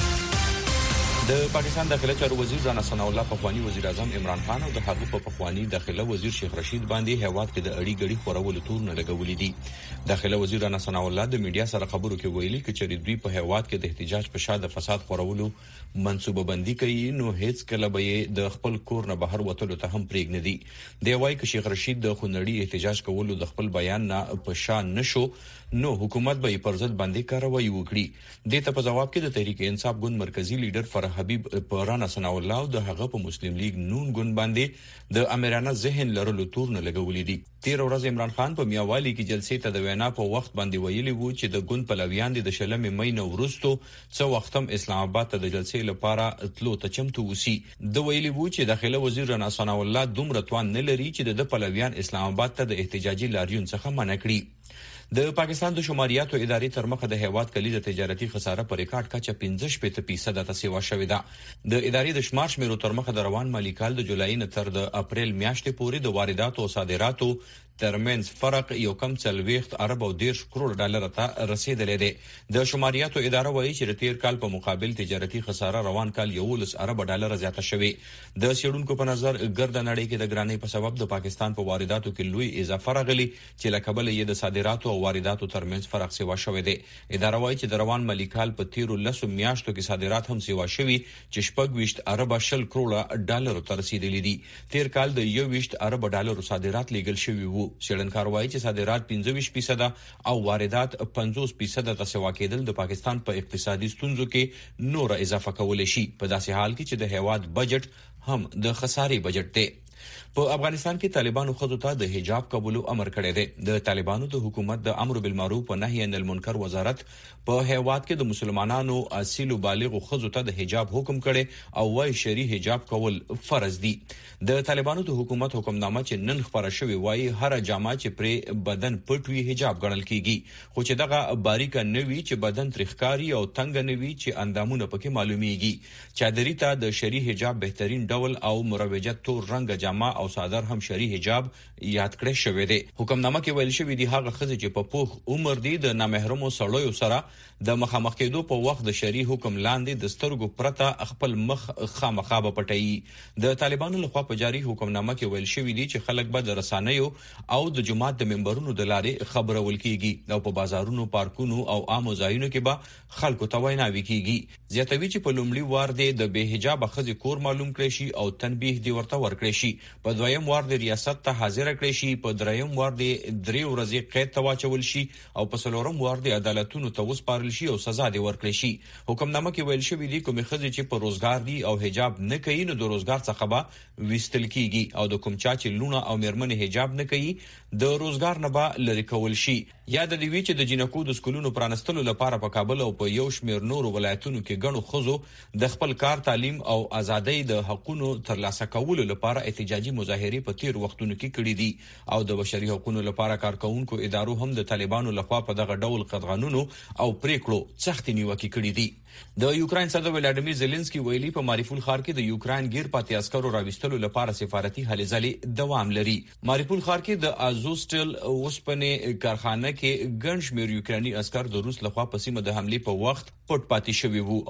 د پاکستان داخله چارو وزیر رانا ثنا الله پخوانی وزیر اعظم عمران خان او د هغه په پخوانی داخله وزیر شیخ رشید باندې هیواد کې د اړي ګړي خورولو تور نه لګولې دي. داخله وزیر رانا ثنا الله د میډیا سره خبرو کې ویلي چې دوی په هیواد کې د احتجاج په شاده فساد خورولو منصوبه بندي کوي نو هیڅ کله به د خپل کور نه بهر وتلو ته هم پریږ نه دي. دی وايي چې شیخ رشید د خونړي احتجاج کولو د خپل بیان نه په شان نشو نو حکومت به پر ضد باندې کاروایی وکړي. د ته په جواب کې د تحریک انصاف ګوند مرکزی لیډر فرح حبیب رانا ثنا الله او د هغه په مسلم لیگ نون ګوند باندې د امیرانه ذهن لرلو تور نه لګولې دي. 13 ورځ عمران خان په میاوالی کې جلسې ته د وینا په وخت باندې ویلي وو چې د ګوند پلویان د شلمې مې نو ورستو څو وختم اسلام آباد ته د جلسې لپاره تلو ته چمتو وسی. د ویلي وو چې داخله وزیر رانا ثنا الله دومره توان نه لري چې د پلویان اسلام آباد ته د احتجاجي لاریون څخه منع کړي. د پاکستان د شماریاتو ادارې تر مخه د هیواد کلیزه تجارتي خساره په ریکارډ کچه 15% ته سیوا شوې ده. د ادارې د شمار شمیرو تر مخه د روان مالی کال د جولای نه تر د اپریل میاشتې پورې د وارداتو او صادراتو ترمنځ فرق یو کم 40 ارب او 10 کروڑ ډالر ته رسیدلې ده. د شماریاتو اداره وایي چې د تیر کال په مقابل تجارتي خساره روان کال 11 ارب ډالر زیاته شوې. د سیډونکو په نظر ګرد نړۍ کې د ګرانۍ په سبب د پاکستان په وارداتو کې لوی اضافه راغلي چې لکبل یې د صادراتو او وارداتو ترمنځ فرق سیوا شوې ده. اداره وایي چې د روان مالی کال په 13 میاشتو کې صادرات هم سیوا شوي چې 20 ارب 20 کروڑ ډالر ته رسیدلې دي. تیر کال د 21 ارب ډالر صادرات لیږل شوي وو. شړنکار وایي چې صادرات 25% او واردات 50% ته سیوا کېدل د پاکستان په اقتصادي ستونزو کې نور اضافه کول شي په داسې حال کې چې د هیواد بجټ هم د خسارې بجټ دی. په افغانستان کې طالبانو خزو ته د حجاب قبول امر کړی دی. د طالبانو د حکومت د امر بالمعروف و نهی عن المنکر وزارت په هیواد کې د مسلمانانو اصیل او بالغ خزو ته د حجاب حکم کړي او وايي شرعي حجاب کول فرض دي. د طالبانو د حکومت حکمنامه چې نن خبره شوې وايي هر جامه چې پر بدن پټوي حجاب ګڼل کیږي خو چې دغه باریک نه وي چې بدن ترخکاری او تنگ نه وي چې اندامونه پکې معلومیږي. چادري ته د شرعي حجاب بهترین ډول او مروجه تور رنگ جامه او صادر هم شرعي حجاب یاد کړی شوی دی. حکمنامه کې ویل شوی دی هغه خزه چې په پوخ عمر دي د نامحرمو سړیو سره د مخامخ کېدو په وخت د شرعي حکم لاندې د سترګو پرته خپل مخ خامخا پټي. د طالبانو لخوا په جاری حکمنامه کې ویل شوی دی چې خلک به د رسانیو او د جماعت د منبرونو د لارې خبرول کیږي او په بازارونو، پارکونو او عامو ځایونو کې به خلکو ته ویناوي کیږي. زیاتوي چې په لومړي وار د به حجاب خزه کور معلوم کړي شي او تنبیه دی ورته ورکړي شي. په دویم وار د ریاست ته حاضر کړي شي. په دریم وار د 3 ورځې قید ته واچول شي او په څلورم وار د عدالتونو ته وسپارل شي او سزا دی ورکړي شي. حکمنامه کې ویل شوی دی کومې خزه چې په روزګار دي او حجاب نه کوي نو د روزګار څخه به وستل کیږي او د کوم چا چې لونه او میرمنې حجاب نه کوي د روزګار نه به لری کول شي. یاد دی وی چې د جنکو د سکولونو پرانستلو لپاره په کابل او په یو شمیر نورو ولایتونو کې غنو خزو د خپل کار، تعلیم او ازادۍ د حقوقو ترلاسه کولو لپاره احتجاجي مظاهره په تیر وختونو کې کړې دي او د بشري حقوقو لپاره کارکونکو ادارو هم د طالبانو لخوا په دغه ډول قطعنونو او پریکړو سخت نیوکه کړې دي. د یوکرين صدر ولادیمیر زيلنسکي ویلي په ماریفول ښار کې د یوکرين غیر پاتې عسکرو راوستلو لپاره سفارتي هلې ځلې دوام لري. ماریفول ښار کې د ازوستل اوسپنې کارخانه کې ګڼ شمېر یوکراني عسکر د روس لخوا په سیمه د حمله په وخت پټ پاتې شوي وو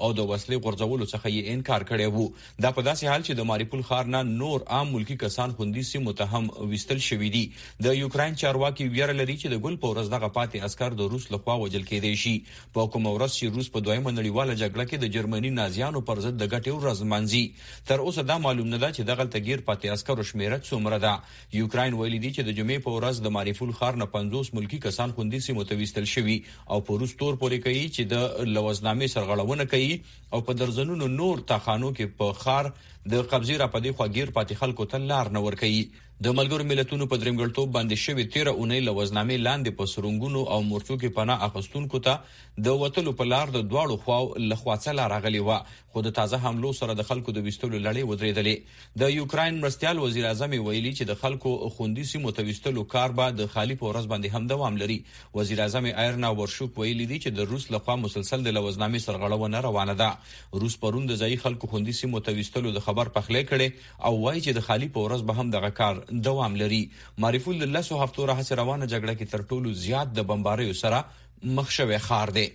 او د وسلې غورځولو څخه یې انکار کړی وو. دا په داسې حال چې د ماریپول ښار نه نور عام ملکی کسان خوندي سیمو ته هم وستل شوي دي. د یوکراین چارواکي ویره لري چې د ګل په ورځ دغه پاتې عسكر د روس لخوا وژل کېدای شي. په کوم ورځ چې روس په دویمه نړیواله جګړه کې د جرمني نازیانو پر ضد د ګټې ورځ منځي. تر اوسه دا معلوم نه ده چې دغه تغیر پاتې عسكرو شمیره څومره ده. یوکراین ویلي دي چې د جمعې په ورځ د ماریپول ښار نه 50 ملکی کسان خوندي سیمو ته وستل شوي او په روس تور پورې کوي چې د لوزنامې سرغړونه کوي او په درزنونو نور تاخانو کې په ښار د قبضې را پدې خواګیر پاتې خلکو ته لار نه ور کوي. د ملګرو ملتونو په درېمګړتوب باندې شوی 13 اونۍ لوزنامې لاندې په سرنګونو او مورچو کې پناه اخستونکو ته د وټلو په لار د دواړو خواو لخواڅه راغلي و، خو د تازه حملو سره د خلکو د وستلو لړۍ ودرېدلې. د یوکراین مرستيال وزیر اعظم ویلي چې د خلکو خوندي سیمو ته وستلو کار به د خالی په ورځ باندې هم دوام لري. وزیر اعظم ایرنا ورشوک ویلي دي چې د روس لخوا مسلسل د لوزنامې سرغړونه روانه ده. روس پرون د ځای خلکو خوندي سیمو ته وستلو د خبر پخلی کړي او وایي چې د خالی په ورځ به هم دغه کار دوام لري. ماریپول د لسو هفتو راهیسې روانه جګړه کې تر ټولو زیات د بمباریو سره مخ شوی ښار دی.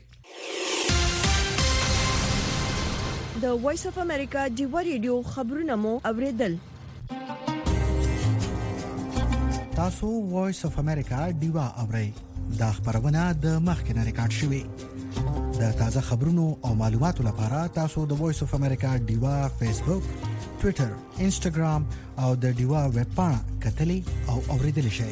د وایس اف امریکا ډیوا ریډیو خبرونه مو اوریدل. تاسو وایس اف امریکا ډیوا اورئ. دا خبرونه د مخکنه ریکارډ شوی. د تازه خبرونو او معلوماتو لپاره تاسو د وایس اف امریکا ډیوا فیسبوک، ټوئیټر، انسټاګرام او د ډیوا ویب پاڼه کتلې او اوریدلې شئ.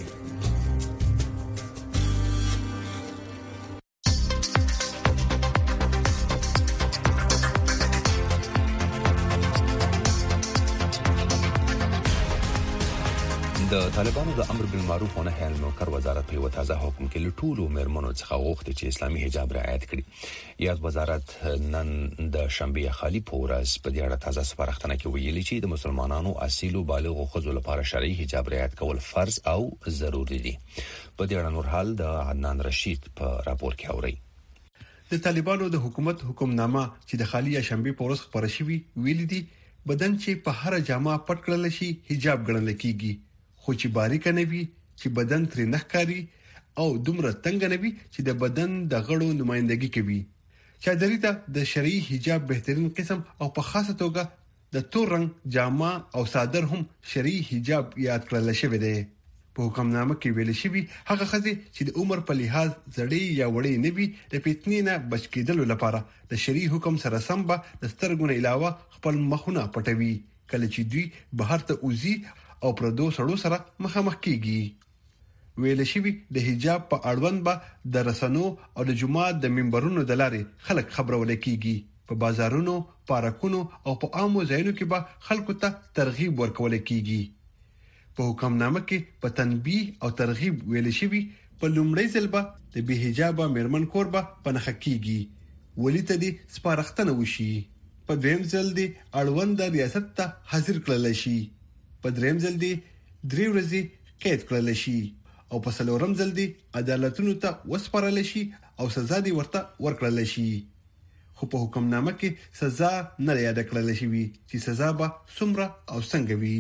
د طالبانو د امر بالمعروف او نهي عن المنکر وزارت په تازه حکم کې لټول مېرمنو څخه غوښتي چې اسلامي حجاب رعایت کړي. یاد وزارت نن د شنبه خالی پورز په دې اړه تازه سپارښتنه کې ویلي چې د مسلمانانو اصیل او بالغ خزو لپاره شرعي حجاب رعایت کول فرض او ضروري دي. په دې اړه نور حال د عدنان رشید په راپور کې اوري. د طالبانو د حکومت حکمنامه چې د خالی شنبه پورز خبره شوی ویلي دي بدن چې په هر جامه پټ کړل شي حجاب ګڼل کیږي، خو چې باریک نه وي چې بدن ترې نه ښکاري او دومره تنگ نه وي چې د بدن د غړو نمائندګي کوي. چادري ته د شرعي حجاب بهترین قسم او په خاصه توګه د تور رنگ جامه او صادر هم شرعي حجاب یاد کړل شوی دی. په حکمنامه کې ویل شوی هغه خزي چې د عمر په لحاظ زړې یا وړې نه وي د فتنې نه بچ کېدلو لپاره د شرعي حکم سره سم به د سترګو علاوه خپل مخونه پټوي کله چې دوی بهر ته اوزي او پردو سړو سره مخامخ کیږي. ویل شوی د حجاب په اړوند به د رسنو او د جماعت د منبرونو د لارې خلک خبرول کیږي. په بازارونو، پارکونو او په عامو ځایونو کې به خلکو ته ترغیب ورکول کیږي. په حکمنامه کې په تنبیه او ترغیب ویل شوی په لومړي ځل به د بې حجابه مېرمن کور به پنهخ کیږي، ولی ته دي سپارښتنه وشي. په دویم ځل دي اړوند د ریاست ته حاضر کړل شي. په دریم ځل دی 3 ورځې قید کړل شي او په څلورم ځل دی عدالتونو ته وسپارل شي او سزا دی ورته ورکړل شي. خو په حکمنامه کې سزا نه یاد کړل شي چې سزا به څومره او څنګه وي.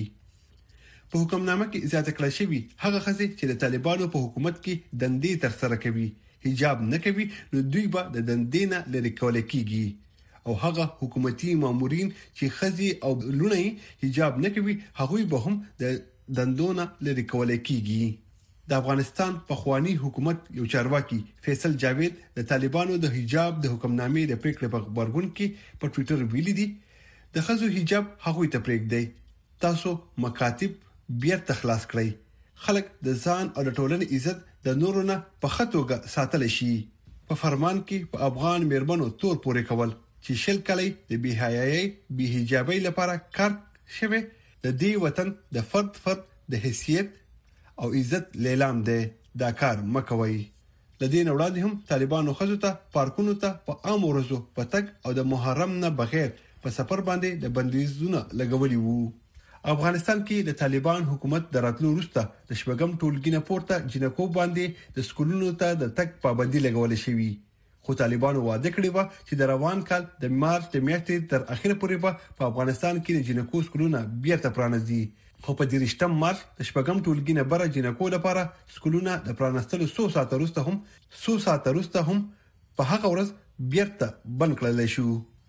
په حکمنامه کې زیاته کړل شوی هغه خزي چې د طالبانو په حکومت کې دندې تر سره کوي حجاب نه کوي نو دوی به د دندې نه لري کول کیږي، او هغه حکومتي مامورین چې خزي او لونی حجاب نه کوي هغوی به هم د دندونه لري کول کیږي. د افغانستان پخوانی حکومت یو چارواکي فیصل جاوید د طالبانو د حجاب د حکمنامې د پریکړې په خبرګون کې په ټوئیټر ویلي دي د خزو حجاب هغوی ته پریږدي، تاسو مکاتب بیرته خلاص کړئ. خلک د ځان او د ټولنې عزت د نورو نه په خطوګه ساتل شي. په فرمان کې په افغان مېرمنو تور پورې کول چې شل کلی د بهایي به حجابي لپاره کار شوه د دې وطن د فرد د حیثیت او عزت لیلام دی. دا کار مکوي. لدین وړاندې هم طالبانو خزو ته پارکونو ته په عام ورځو په تک او د محرم نه بغیر په سفر باندې د بندیزونه لګولي وو. افغانستان کې د طالبان حکومت دراتلو وروسته د شپږم ټولګي نه پورته جنکو باندې د سکولونو ته د تک پابندي لګول شوې، خو طالبانو وعده کړی و چې د روان کال د مارچ د میاشتې تر اخره پورې په افغانستان کې د جنکو سکولونه بیرته پرانځي. خو په 13 مارچ د شپږم ټولګي نه بره جنکو لپاره سکولونه د پرانستلو 100 ساعت وروسته هم په هغه ورځ بیرته بند کړل شو.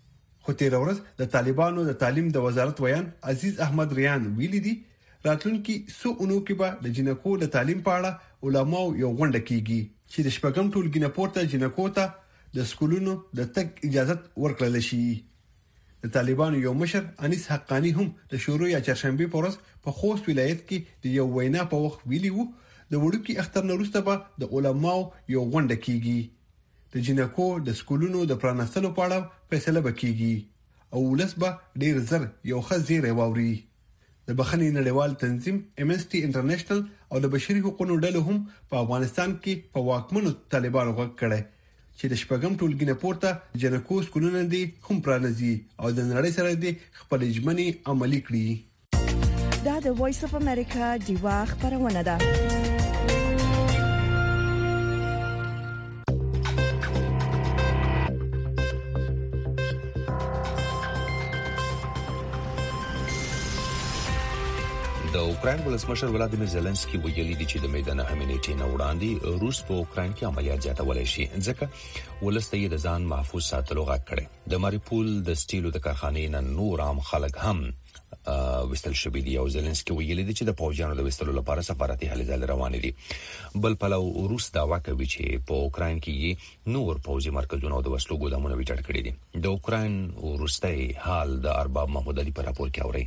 خو تیر ورځ د طالبانو د تعلیم د وزارت ویان عزیز احمد ریان ویلي دي راتلونکي سو اونو کې به د جنکو د تعلیم په اړه علماو یو غونډه کیږي چې د شپږم ټولګي نه پورته جنکو ته د سکولونو د تګ اجازه ورکړل شي. د طالبانو یو مشر انیس حقانی هم د شروع یا چهارشنبه په ورځ په خوست ولایت کې د یو وینا په وخت ویلي وو د وړوکی اختر نورسته به د علماو یو غونډه کیږي. د جنکو د سکولونو د پرانستلو په اړه فیصله وکړي او ولس به ډیر زر یو خزيره واوري. د بخښنې نړیوال تنظیم امنسټي انټرنیشنل او د بشري حقوقو ډلو هم په افغانستان کې په واکمنو طالبانو غږ کړي چې د شپږم ټولګي نه پورته جنکو سکولونه دي هم پرانځي او د نړۍ سره دي خپل ژمنې عملي کړي. دا د وایس اف امریکا دیوا خبرونه ده. د اوکراین ولسمشر ولادیمیر زيلنسکي ویلي دی چې د میدان امنیتي نه وړاندې روس په اوکراین کې عملیات زیاتولای شي ځکه ولسته یې د ځان محفوظ ساتلو غږ کړي. د ماریپول د سټیلو د کارخانې نه نور عام خلک هم وستل شوی دی او زيلنسکي ویلي دی چې د پوجانو د وستلو لپاره سفارتي هلې ځل روان دي. بل پلو روس دعوا کوي چې په اوکراین کې نور پوځي مرکزونه او د وسلو ګودامونه ویجاړ کړي دي. د اوکراین وروستي حال د ارباب محمود علي په راپور کې اوري.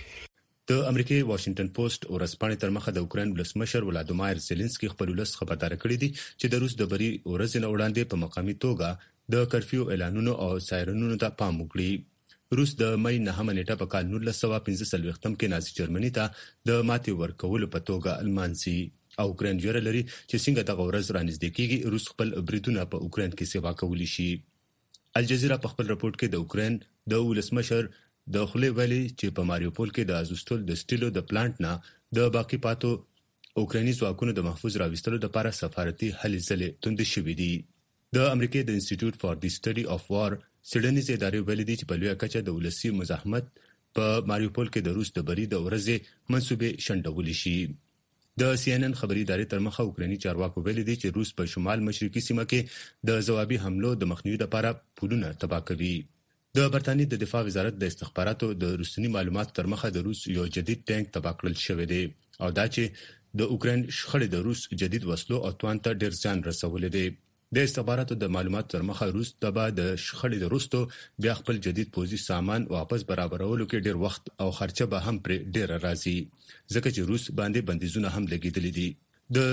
د امریکای واشنگټن پوسټ ورځپاڼې تر مخه د اوکراین ولسمشر ولادیمیر زيلنسکي خپل ولس خبردار کړی دی چې د روس د بری ورځ نه وړاندې په مقامي توګه د کرفیو اعلانونو او سایرنونو ته پام وکړي. روس د مې 9 نیټه په کال 1945 کې نازي جرمني ته د ماتې ورکولو په توګه المانسي او اوکراین جوړ لري چې څنګه د غورز رانږدې کیږي روس خپل بریدونه په اوکراین کې سیوا کولی شي. الجزیره په خپل راپورټ کې د اوکراین د ولسمشر د خلې ویلي چې په ماریوپول کې د ازوستول د سټیلو د پلانټ نه د باقی پاتو اوکرایني ځواکونو د محفوظ راوستلو لپاره سفارتي هلې ځلې توند شوې دي. د امریکای د انسټیټیوټ فار دی سټډي اف وار سیډنیز ادارې ویلي دي چې په لویه کچه د ولسی مزاحمت په ماریوپول کې د روس د بری د ورځې منسوبې شنډول شي. د سی ان ان خبري ادارې تر مخه اوکرایني چارواکو ویلي دي چې روس په شمال مشرقي سیمه کې د ځوابي حملو د مخنیوي لپاره پولونه تباه کوي. د برتانیې د دفاع وزارت د استخباراتو د روسي معلوماتو تر مخه د روس یو جدید ټانک تباه کړل شوی دی او دا چې د اوکراین شخړې د روس جدید وسلو او توان ته ډیر ځان رسولې دي. د استخباراتو د معلوماتو تر مخه روس تبا د شخړې د روستو بیا خپل جدید پوځي سامان واپس برابرولو کې ډیر وخت او خرچه به هم پر ډیر راځي ځکه چې روس باندې بندیزونه هم لګیدلې دي. د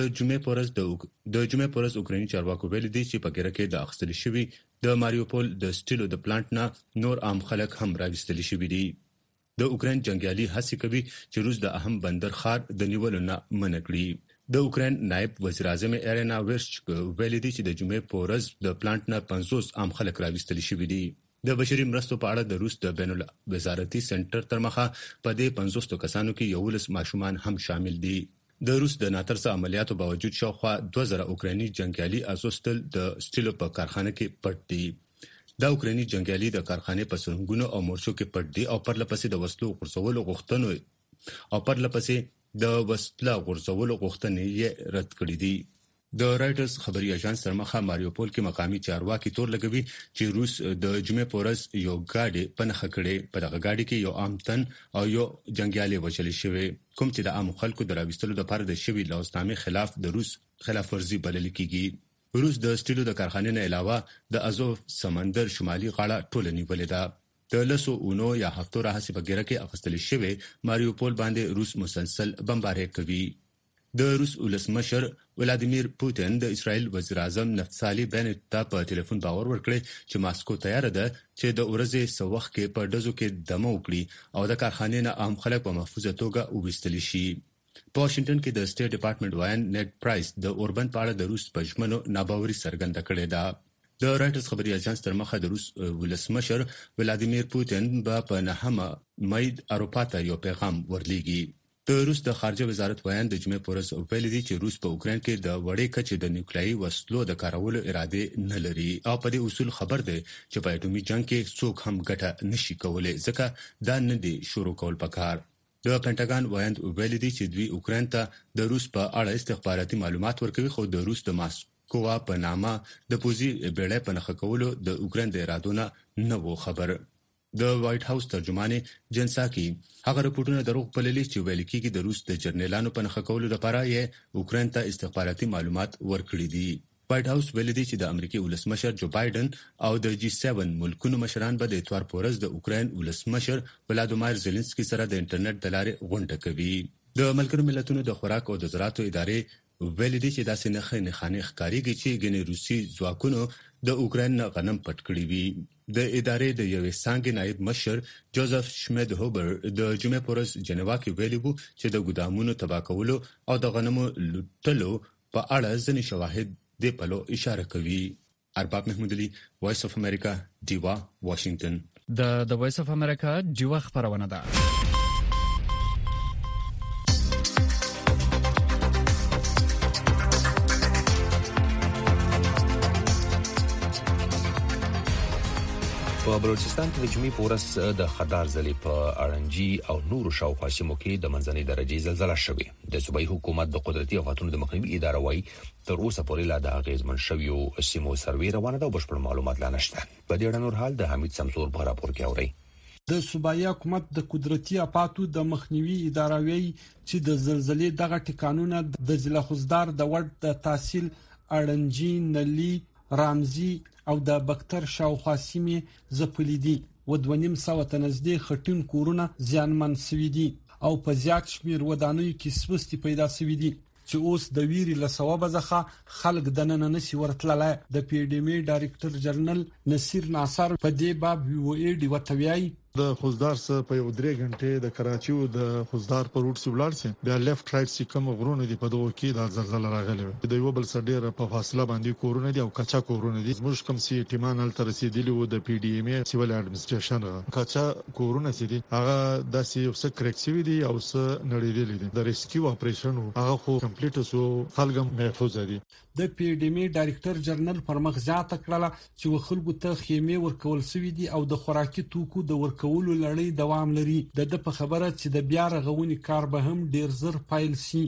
جمعې پورز اوکرایني چارواکو ویلي دي چې په ګیره کې د اخیستل شوی د ماریوپول د سټیلو د پلانټ نه نور عام خلک هم راوستل شوی دي. د اوکراین جنگیالي هڅه کوي چې روس د اهم بندر ښار د نیولو نه منع کړي. د اوکراین نائب وزیر اعظم ایرینا ورشچک ویلي دي چې د جمعې پورز د پلانټ نه 50 عام خلک راوستل شوی دي. د بشري مرستو په اړه د روس د بین الوزارتي سنټر تر مخه په دې 50 کسانو کې 11 ماشومان هم شامل دي. د روس د ناترسه عملیاتو باوجود شاوخوا 2000 اوکرایني جنگیالي ازوستل د سټیلو په کارخانه کې پټ دي. د اوکرایني جنگیالي د کارخانې په سرنګونو او مورچو کې پټ دي او پرلپسې د وسلو غورځولو غوښتنې یې رد کړې دي. د رائټرز خبري اژانس تر مخه ماریوپول کې مقامي چارواکي تور لګوي چې روس د جمعې پورز یو گاډي پنخه کړي. په دغه گاډي کې یو عام تن او یو جنگیالي وژل شوی کوم چې د عام خلکو د راوستلو لپاره د شوی لوزنامې خلاف د روس خلاف ورزي بلل کیږي. روس د سټیلو د کارخانې نه علاوه د ازوف سمندر شمالي غاړه ټوله نیولې ده. د لسو اونو یا هفتو راهیسې په ګیره کې اخیستل شوی ماریوپول باندې روس مسلسل بمباري کوي. د روس ولسمشر ولادیمیر پوتین د اسرائیل وزیر اعظم نفتالي بنت ته په ټلیفون باور ورکړی چې ماسکو تیار ده چې د ورځې سوخ کې په دزو کې دمو کړي او د کارخانې نه عام خلک په محفوظه توګه وبستل شي. په واشنگټن کې د سټیټ ډپارټمنټ وایان نیټ پرایس د اوربن په اړه د روس پښمنو ناباوري څرګنده کړې ده. د رائټرز خبري اژانس تر مخه د روس ولسمشر ولادیمیر پوتین په 9 مې اروپا ته یو پیغام ورلیږي. د روس د خارجه وزارت وایان د جمعې پورز ویل دي چې روس په اوکراین کې د وړې کچې د نیوکلیایي وسلو د کارولو اراده نه لري او په دې اصول خبر دی چې په اټومي جنگ کې څوک هم ګټه نشي کولای ځکه دا نه دی شروع کول پکار. د پینټاګان وایان ویل دي چې دوی اوکراین ته د روس په اړه استخباراتي معلومات ورکوي خو د روس د ماسکو په نامه د پوزي بیړۍ په نخښه کولو د اوکراین د ارادو نه وو خبر. د وایټ هاوس ترجمانه جن ساکي هغه رپورټونه دروغ بللي چې ویل کېږي د روس د جرنیلانو په نخښه کولو لپاره یې اوکرين ته استخباراتي معلومات ورکړي دي. وایټ هاوس ویلي دی چې د امریکای ولسمشر جو بایدن او د G7 ملکونو مشران به د اتوار پورز د اوکرين ولسمشر ولادیمیر زيلنسکي سره د انټرنیټ د لارې غونډه کوي. د ملګرو ملتونو د خوراک او د زراعت ادارې ویلي دی چې داسې نه خانه ښکاریږي چې ګنې روسي ځواکونو د اوکرين غنم پټ کړی وي. د ادارې د یوې څنګه نائب مشر جوزف شمید هوبر د جمعې پورز جنیوا کې ویلي وو چې د ګدامونو تباہ کولو او د غنمو لوټلو په اړه ځینې شواهد د پلو اشاره کوي. ارباب محمود علي، وایس اف امریکا، دیوا، واشنگټن. د وایس اف امریکا دیوا خبرونه ده. په بلوچستان کې د جمعې پورس د خدار ځلې په اړنجي او نورو شاوخوا سیمو کې د منځنۍ درجې زلزلہ شوې. د صوبایي حکومت د قدرتي آفاتونو د مخنیوي اداره وايي تر اوسه پورې لا د اغیزمن شویو سیمو سروې روانه ده او بشپړ معلومات لا نشته. په دې اړه نور حال د حمید سمسور په راپور کې اوري. د صوبایي حکومت د قدرتي آفاتو د مخنیوي اداره وايي چې د زلزلې دغه ټکانونه د ضلع خوزدار د وړ د تحصیل اړنجي، نلی، رامزي او د بکتر شاوخوا سیمې زپلې دي. ودونیم سو تنزدې خټین کورونه زیانمن سوي دي او په زیات شمیر ودانیو کې سوستي پیدا سوي دي چې اوس د ویري له سببه ځخه خلک د نن نسی ورتللای. د پی ډی ام ډایریکټر جنرال نصیر ناصر په دې باب وی او ای ډی وتویای د خوزدار سره په 3 غنټې د کراچي او د خوزدار په روټ سیولار سي بیا لیفت رائټ سي کوم غرونه دي په دوه کې د زلزلہ راغلي وي. د یو بل سره ډیر په فاصله باندې کورونه دي او کچا کورونه دي. زموږ کوم سي ټیمان ال تر رسیدلی وو د پی ډی ام سیول اډمنستریشن کچا کورونه سي دي هغه د سی اوس کریکسیوی دي او س نړیدل دي. د ریسکیو اپریشن هغه خو کمپلیټ سو خلګم محفوظ دي. د پی ډی ام ډایریکټر جنرال پر مخزات کړه چې خلکو ته خیمه ورکول سوي دي او د خوراکي توکو د ورکولو لړۍ دوام لري. د په خبره چې د بیا رغونې کار به هم ډیر زر پایل سي.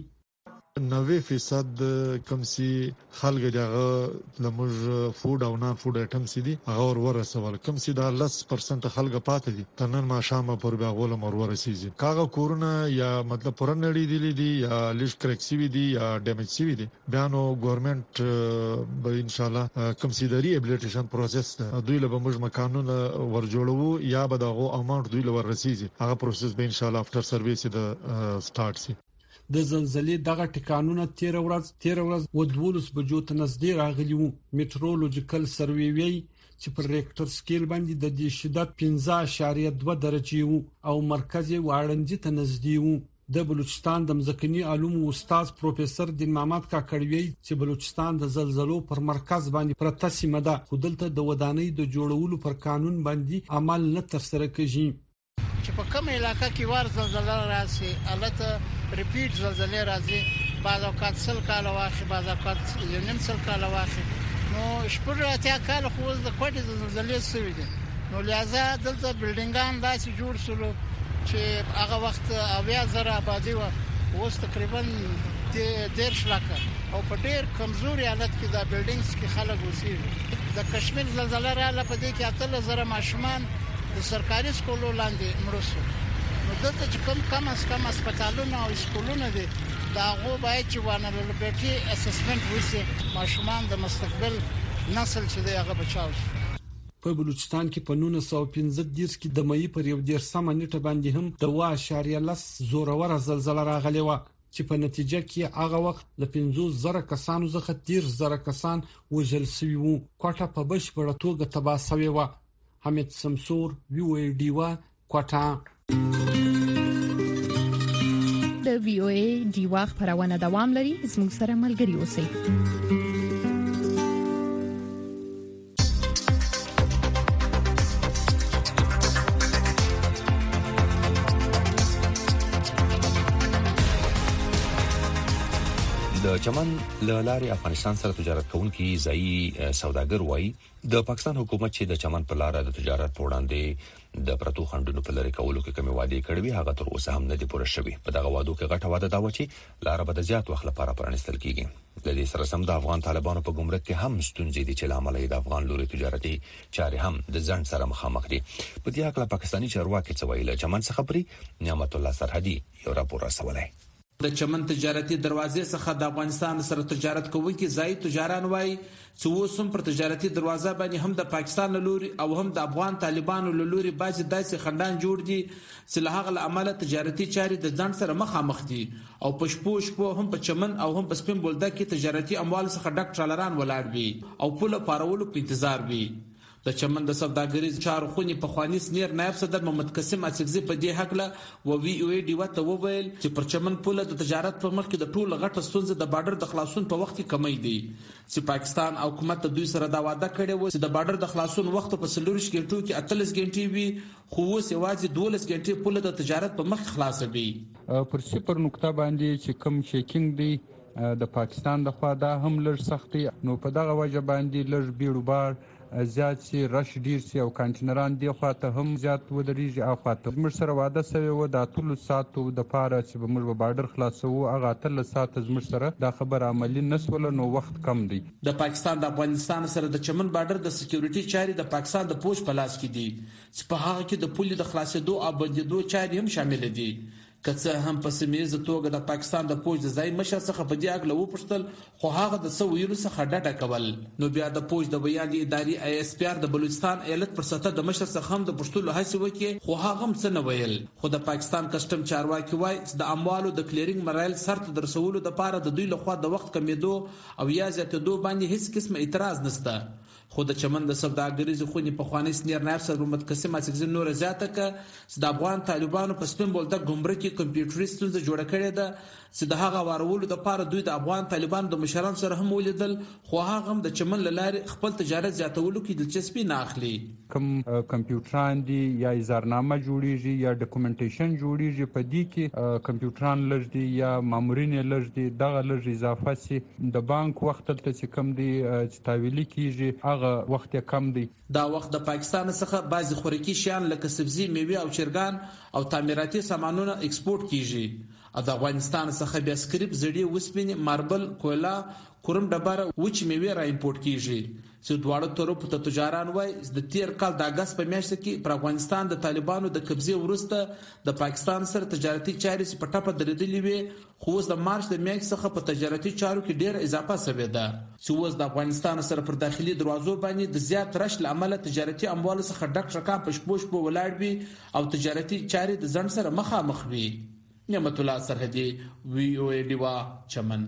90% کم سي خلک دغه لمج فود او نان فود آیټمز دي هغه ورسول. کم سي دا 10% خلک پاتې دي تنن ما شامه پر بیا غول مر ورسيږي. کاغه کورونه یا مطلب پرنړي دي یا لیش کریکسیوی دي یا ډیمیج سي دي. بیا نو ګورنمنت به ان شاء الله کم سي د ریهابلیټیشن پروسس دوی له موږ مکانونه ورجوړو یا به دغه اماونت دوی له ورسيږي. هغه پروسس به ان شاء الله افټر سرویس د سٹارټ سي. د زلزلې دغه ټکانونه 13 ورځ و 12 بجو ته نږدې راغلي وو. میټرولوژیکل سروې وی چې پر ریکټر سکیل باندې د دې شدت 15.2 درجه وو او مرکز یې واړنځ ته نږدې وو. د بلوچستان د مځکني علومو استاد پروفیسور دین محمد کاکړوی چې بلوچستان د زلزلو پر مرکز باندې پرته سیمه ده خو دلته د ودانۍ د جوړولو پر قانون باندې عمل نه تر سره کیږي. چې په کوم علاقې کې ور زلزلہ راځي البته ریپیټ زلزلې راځي بعض اوقات 100 کال واخی بعض اوقات 1.5 کال واخی نو شپږ کال خو د کوټې زلزلې سوي دي. نو لہذا دلته بلډینګان داسې جوړ شول چې هغه وخت اویا زره آبادی و اوس تقریبا 10 لک او په ډیر کمزوري حالت کې دا بلډینګز کې خلک اوسېږي. د کشمیر زلزلہ رااله په دې کې 8000 ماشومان د سرکاري سکولو لاندې مړ شو. نو دلته چې کم از کم هسپتالونه او سکولونه دي دا غو باید چې وانلبرټي اسسمنت وشي ماشومان د مستقبل نسل چې دی هغه بچاو شي. په بلوچستان کې په 1915 کې د مې پر 1 نیټه باندې هم د 2.10 زورور زلزلہ راغلی و چې په نتیجه کې هغه وخت ل 50,000 کسانو څخه 13,000 کسان وژل شوي وو. کوټه په بشپړه توګه تباه شوې و. حمید سمسور وی او ای ډیوا کوټه. د وی او ای ډیوا خبرونه دوام لري. زموږ سره ملګري اوسئ. د د چمن لارې افغانستان سره تجارت کوونکي ځایي سوداګر وایي د پاکستان حکومت چې د چمن په لار د تجارت په وړاندې د پرتو خنډونو په لری کولو کې کومې وعده کړې هغه تر اوسه هم نه دي پوره شوی. په دغه وادو کې غټه وعده دا و چې لار به د زیات وخت لپاره پرانستل کیږي. د دې سره سم د افغان طالبانو په ګمرک کې هم ستونزې دي چې لامل د افغان لوري تجارتي چارې هم د ځند سره مخامخ دي. په دې حق له پاکستاني چارواکي څه ویل چمن څخه پری نعمت الله سرحدي یو راپور رسولای. د چمن تجارتي دروازې څخه د افغانستان سره تجارت کوونکي ځای تجاران وای چې وسم پر تجارتي دروازه باندې هم د پاکستان لوري او هم د افغان طالبانو لوري بعضی داسې خندان جوړ دي چې له هغه عمله تجارتي چارې د ځان سره مخامخ دي او پښپوش هم په چمن او هم په سپین بولدک کې تجارتي اموال څخه ډک ټرالران ولاړ وي او پوله پارولو په انتظار وي. د چمن د سوداګریز چارو خونی په خواني سنیر نائب صدر محمد قاسم اڅکزي په دې حق له وی او ډي وته وویل چې پر چمن پوله د تجارت په مخ کې د ټولو غټه ستونزه د بارډر د خلاصون په وخت کې کمی دي چې پاکستان او حکومت دوی سره دا وعده کړې و چې د بارډر د خلاصون وخت په 40 غنټو کې 38 غنټې وي خو اوس یوازې 12 غنټې پوله د تجارت په مخ خلاصوي. پر صفر نقطه باندې چې کم چیکینګ دی د پاکستان د خوا دا هم لږ سختي نو په دغه وجه باندې لږ بیړو بار زیات سي رش ډیر سي او کانټینران دی خواته هم زیات ودرېږي او خواته موږ سره وعده شوی و د ټول ساتو د پاره چې موږ په بارډر خلاصو هغه تل سات موږ سره دا خبر عملی نسول نو وخت کم دی. د پاکستان د افغانستان سره د چمن بارډر د سکیورټي چاري د پاکستان د پوج په لاس کې دي چې په هغه کې د پولي د خلاصېدو او بندیدو چاري هم شامل دي. کڅه هم په سیمه توګه د پاکستان د پوج د ځای مشر څخه په دې اړه وپوښتل خو هغه د سویلو څخه ډډه کول نو بیا د پوج د بیان اداري اس پی ار د بلوچستان ایالت پر سطح د مشر څخه هم د پښتو هڅه وکړي خو هغه هم څه نه ویل. خو د پاکستان کسٹم چارواکي وایي چې د اموالو د کلیرینګ مراحل سره د رسولو لپاره د دوی لخوا د وخت کمیدو او یا زیاتېدو باندې هیڅ قسم اعتراض نشته. خو د چمن د سوداګریز خونی په خواني سنیر نائب صدر محمد قاسم اڅکزي نور زیاته ک چې د افغان طالبانو په سپین بولدک ګمرک کمپیوټریست څه جوړ کړی ده چې د هغه وارولو د پاره دوی د افغان طالبانو د مشرانو سره هم ولیدل خو هغه هم د چمن لاري خپل تجارت زیاتولو کې دلچسپي نه اخلي. کوم کمپیوټران دي یا اظهارنامه جوړیږي یا ډاکومنټیشن جوړیږي په دې کې کمپیوټران لږ دي یا مامورین لږ دي دغه لږ اضافه سي د بانک وخت ته چې کم دي چې تاویلی کیږي هغه وخت کم دی. دا وخت د پاکستان څخه بعضی خوراکي شیان لکه سبزی میوه او چرګان او تعمیراتي سامانونه ایکسپورت کیږي. د افغانستان څخه بیا سکریپ زړی وسپینې ماربل کولا کورم ډبره وچ میوه را امپورټ کیږي چې دواړو طرفو ته تجاران وای د تیر کال د اگست په میاشت کې پر افغانستان د طالبانو د قبضې وروسته د پاکستان سره تجارتي چارې په ټاپه درېدلې وي خو اوس د مارچ د میاشتې څخه په تجارتي چارو کې ډېر اضافه شوې ده چې اوس د افغانستان سره پر داخلي دروازو باندې د زیات رش لامل تجارتي اموال څخه ډک شکان پښپوش په ولاړ وي او تجارتي چارې د ځن سره مخامخ وي. نعمت الله سرحدي وی او ډي چمن.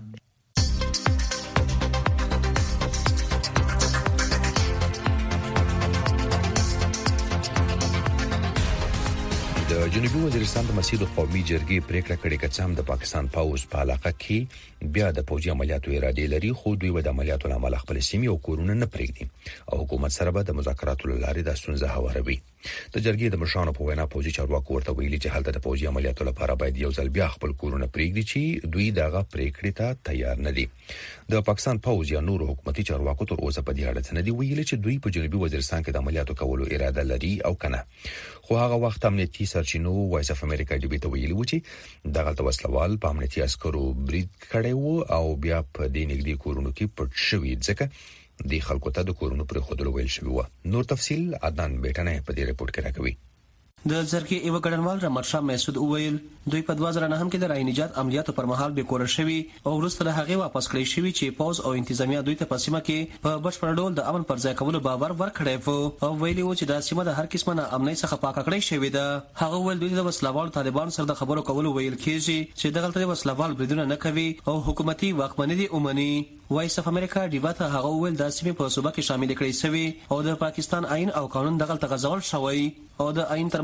د جنوبي وزیرستان د مسجد قومي جرګې پریکړه کړې چې هم د پاکستان پاوز په علاقه کې بیا د پوجي عملیاتو اراده لري خو دوی د عملیاتو لامل خپل سیمې او کورونه نه پرېږدي او حکومت سره به د مذاکراتو لارې د ستونزې هواروي. د جرګې د مشرانو په وینا پوجي چارواکو ورته ویلي چې حالت د پوجي عملیاتو لپاره باید یو ځل بیا خپل کورونه پرېږدي چې دوی دغه پریکړې ته تیار نه دي. د پاکستان پوز یا نور حکومتي چارواکو تر اوسه په دې اړه نه دي ویلي چې دوی په جنوبي وزیرستان کې د عملیاتو کولو اراده لري او کنه. خو هغه وخت امنیتي سرچینو وایس اف امریکا ډي بي ته ویلي و چې دغه وسلوال په امنیتي عسکرو برید کړي وو او بیا په دې نږدې کورونو کې پټ شوي ځکه د خلکو ته د کورونو پر خودلو ویل شوی و. نور تفصيل عدنان بیٹنه په دې رپورت کې راکوي. د ځرګې ایو ګډنوال رحمت شاه مسعود وویل دوی په 2009 کې د رای نجات عملیاتو پر مهال به کور شوی او وروسته له هغه واپس کړی شوی چې پوز او انتظامیه دوی ته په سیمه کې په بشپړ ډول د امن پر ځای کولو باور ورکړی وو او ویلي و چې د سیمه د هر قسمه نه امنیت څخه پاک کړی شوی ده. هغه ول دوی د وسلوال طالبان سره د خبرو کولو ویل کېږي چې دغه د وسلوال بریدونه نه کوي او حکومتي واکمنۍ دي اومني. وایس اف امریکا ډیباته هغه ول د سیمه په صوبه کې شامل کړي شوی او د پاکستان آئین او قانون دغه تغزول شوی او د آئین تر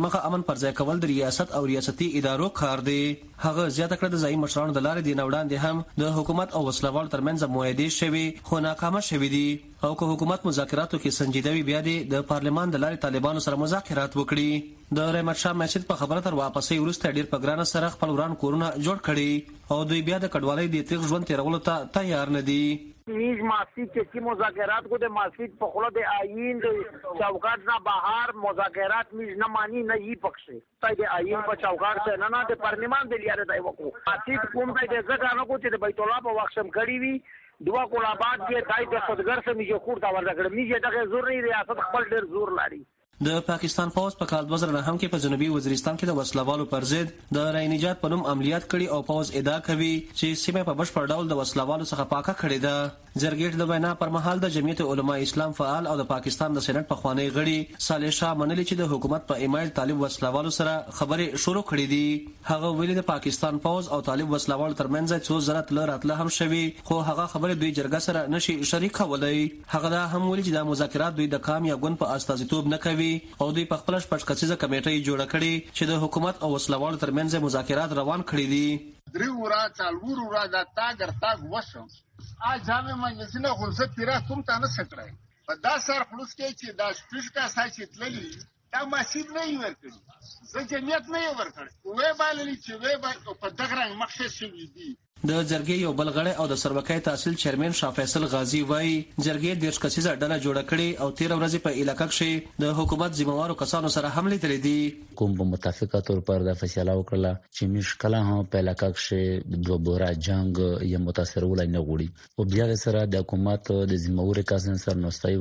پرمخه امن پر ځای کول د ریاست او ریاستي ادارو کار دی. هغه زیاته کړه د ځایي مشرانو د لارې د وړاندې هم د حکومت او وسلوال ترمنځ معاهدې شوي خو ناکامه شوي دي او که حکومت مذاکراتو کې سنجیده وي بیا د پارلمان د لارې طالبانو سره مذاکرات وکړي. د رحمت شاه مسجد په خبره تر واپسې وروسته ډیر په ګرانه سره خپل وران کورونه جوړ کړي او دوی بیا د کډوالۍ د تیغ ژوند تیرولو ته تیار نه دي. نیز مسجد که مذاکرات کو د مسجد په خله د آئین د چوکاټ نه بهر مذاکرات میز نه مانی نه یی پکشه تای د آئین په چوکاټ څخه نه د پارلمان د لیاره دی وکړو. مسجد کوم تای د ځکه نه کو چې د بیت الله په وخت کړی وی دوا کولا بعد کې تای د خودګر سره میجه خور تا ورکړ میجه دغه زور نه ریاست خپل ډیر زور لري. د پاکستان پوز په کال 2009 کې په جنوبي وزیرستان کې د وسلوالو پر ضد د رای نجات په نوم عملیات کړي او پوز ادعا کوي چې سیمه په بشپړ ډول د وسلوالو څخه پاکه کړې ده. جرګېټ د وینا پر مهال د جمعیت علما اسلام فعال او د پاکستان د سېنات په خوانی غړي صالح شاه منلي چې د حکومت په ایمیل طالب وسلوالو سره خبرې شروع کړې دي. هغه ویلي د پاکستان پوز او طالب وسلوالو ترمنځ څو زرات لراتله هم شوي خو هغه خبرې دوی جرګه سره نشي شریک کولای. هغه دا هم ویلي چې د مذاکرات دوی د کام یا ګوند په استازیتوب نه کوي او دوی په خپل شپږ کسیزه کمیټه جوړه کړې چې د حکومت او وسلوالو ترمنځ مذاکرات روان کړي دي. درې ورا څلور ورا دا تاګر تاګ وشم ا جامع مجلسونه خلصت تیرا کوم تا نه سکړای په دا سر خلص کې چې دا سپیش کا ساتي تللی دا مسجد نه یې ورکړي زه جمعیت نه یې ورکړي وې بالي چې وې په دغه رنګ مخشه شوې دي. د جرګې یو بل غړی او د سروکۍ تحصیل چیرمن شاه فیصل غازی وایي جرګې 10 کسیزه ډله جوړه کړې او 13 ورځې په علاقه کې د حکومت ذمہوارو کسانو سره حمله کړې دي. کوم په متفقه تور پر د فیصله وکړه چې مشکله هم په علاقه کې دوه بورا جنگ یا متاثر ولای نه غوړي او بیا سره د حکومت د ذمہوارو کسان سره نوستای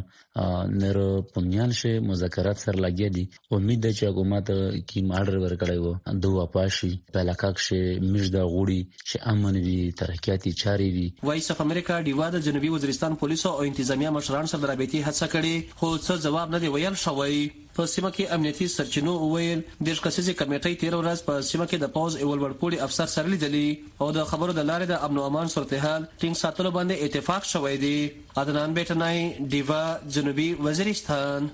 وشو نر پونیان شه مذاکرات سره لګیا دي. امید ده چې حکومت کی ماډر ورکړای وو دوه پاشي په علاقه کې مجدا غوړي امن وی ترقیاتی چاري وی. وایس اف امریکا دیوا د جنوبي وزیرستان پولیسو او انتظامیه مشران سره رابطي هڅه کړې خو څه جواب نه دی ویل شوی. په سیمه کې امنیتي سرچینو ویل د کسيزي کمیټې 13 ورځ په سیمه کې د پوز اول ورپوري افسر سره لیدلی او د خبرو د لارې د امن او امان صورتحال ټینګ ساتلو باندې اتفاق شوی دی. عدنان بیٹنای دیوا جنوبي وزیرستان.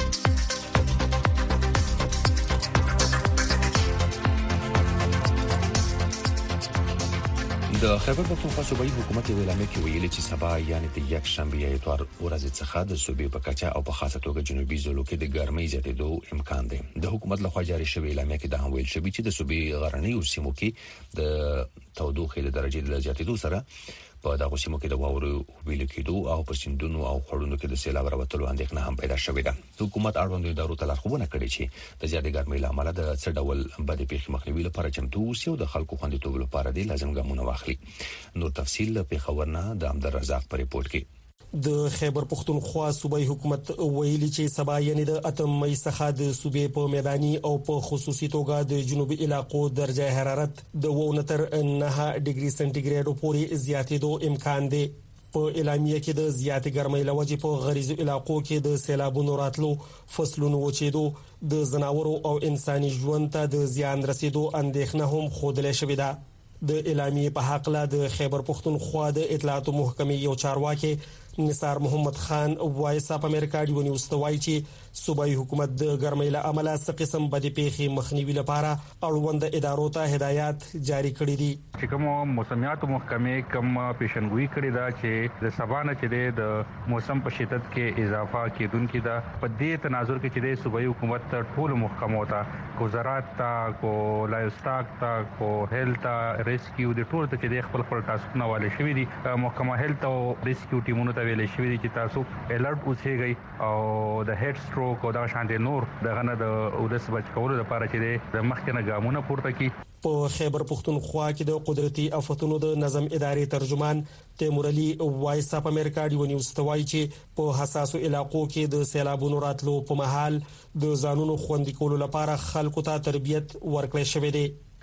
د خیبر پختونخوا صوبایي حکومت اعلامیه کې ویلي چې سبا یعنی د یک شنبه اتوار ورځ څخه د صوبې په کچه او په خاصه توګه جنوبي ضلعو کې د ګرمۍ زیاتېدو امکان دی. د حکومت لخوا جاري شوی اعلامیه کې دا هم ویل شوی چې د صوبې غرنیو سیمو کې د تودوخې د درجې د زیاتېدو سره په دغه سیمو کې د واورو ویل کېدو او په سیندونو او خړونو کې د سیلاب راوتلو اندېښنه هم پیدا شوې ده. حکومت اړوند ادارو ته لارښوونه کړې چې د زیاتې ګرمۍ له امله د څه ډول بدې پیښې مخنیوي لپاره چمتو اوسي او د خلکو خوندیتوب لپاره د لازم ګامونه واخلي. نور تفصیل په خبرنا د عبد الرزاق پر ریپورت کې. د خیبر پختونخوا صوبایي حکومت ویلي چې سبا یعنی د اتم مې څخه د صوبې په میداني او په خصوصي توګه د جنوبي علاقو درجه حرارت د 9 ډیګري سنټیګریډ پورې زیاتېدو امکان دی. په اعلامیه کې د زیاتې ګرمۍ لوجې په غریزو علاقو کې د سیلابونو راتلو فصلونو وچېدو د زناورو او انساني ژوند ته د زیان رسیدو اندېښنه هم خوده شوې ده. د اعلامیه په حق لا د خیبر پختونخوا د اطلاعات محکمې یو چارواکي نثار محمد خان وایس اپ امریکا دی ونیوز ته وایي چې صوبایي حکومت د ګرمۍ له امله څه قسم بدې پیښې مخنیوي لپاره اړوند ادارو ته هدایات جاری کړي دي. چې کوم موسمیات محکمې کوم پیشنګوئی کړې ده چې د سبا نه چې د موسم په شدت کې اضافه کیدونکې ده په دې تناظر کې چې د صوبایي حکومت ټول محکمو ته کو زراعت تا کو لایوستاک تا کو هیلث ریسکیو د ټول ته چې خپل ټاسکونه والي شوی دي. محکمه هیلث او ریسکیو ټیمونو ته ویل شوی دي چې تاسو الرټ اوسئ او د هډ سټروک او د شانتي نور دغه نه د اودس بچ کولو لپاره چې د مخکنه ګامونه پورته کی. په خیبر پختونخوا کې د قدرتي آفتونو د نظم ادارې ترجمان تیمور علي وایس اپ امریکا دی ونیوز ته وایي چې په حساسو علاقو کې د سیلابونو راتلو په مهال د ځانونو خوندي کولو لپاره خلکو ته تربیت ورکړل شوې ده.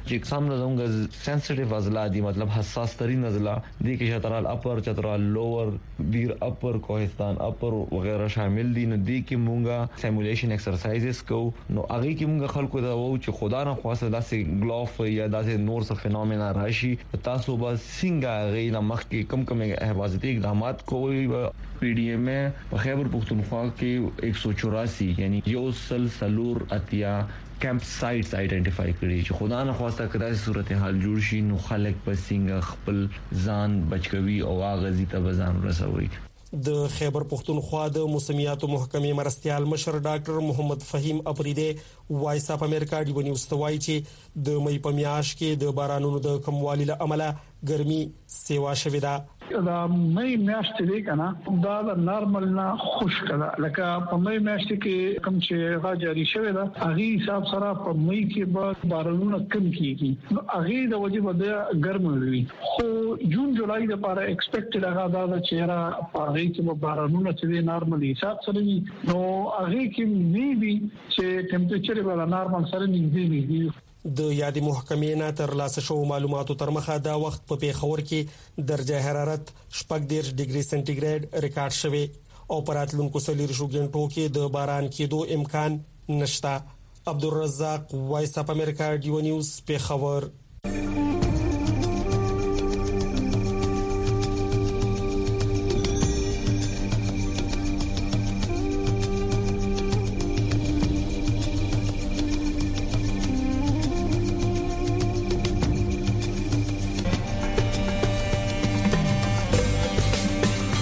چې سم زموږ سنسټیو عضلات دي مطلب حساس ترين عضلات دي کې چترال اپر چترال لوور بیر اپر کوهستان اپر وغیرہ شامل دي نو دي کې مونږه سیمولیشن ایکسرسایزز کو نو هغه کې مونږ خلکو دا وو چې خدا نه خواسته داسې ګلوف یا داسې نور څه فینومینا راشي تاسو به څنګه غي مخ کې کم حفاظتي اقدامات کوي پی ډی ایم په خیبر پختونخوا کې 184 یعنی یو سلور اتیا کیمپ سایټس آئیډینټیفای کړي چې خدا نه خواسته کړه صورتحال جوړ شي نو خلک په څنګه خپل ځان بچوي او اغازي ته ځان رسوي. د خیبر پختونخوا د موسمیاتو محکمې مرستيال مشر ډاکټر محمد فهیم اپریده وایس اپ امریکا دی ونیو استوای چې د مې په میاشت کې د بارانونو د کموالي له امله ګرمي سیوا شوې ده. دا مې میاشت دی کنه دا د نارمل نه خوشک ده لکه په مې میاشت کې کوم چې راځي شوې ده هغه حساب سره په مې کې به بارانونه کم کیږي نو هغه د وجه به ګرم وي خو جون جولای د لپاره ایکسپیکټډ هغه دا چې را هغه کې بارانونه چې نارمل حساب سره وي نو هغه کې میبي چې ټمپریچر به نارمل سره نږدې وي. د یادې محکمې نه تر لاسه شو معلوماتو تر مخه دا وخت په پیښور کې درجه حرارت 14 ډیګري سنټیګریډ ریکارډ شوی او پراتلونکو سلیر شو غنټو کې د باران کېدو امکان نشته. عبدالرزاق وایس اپ امریکا دیو نیوز پیښور.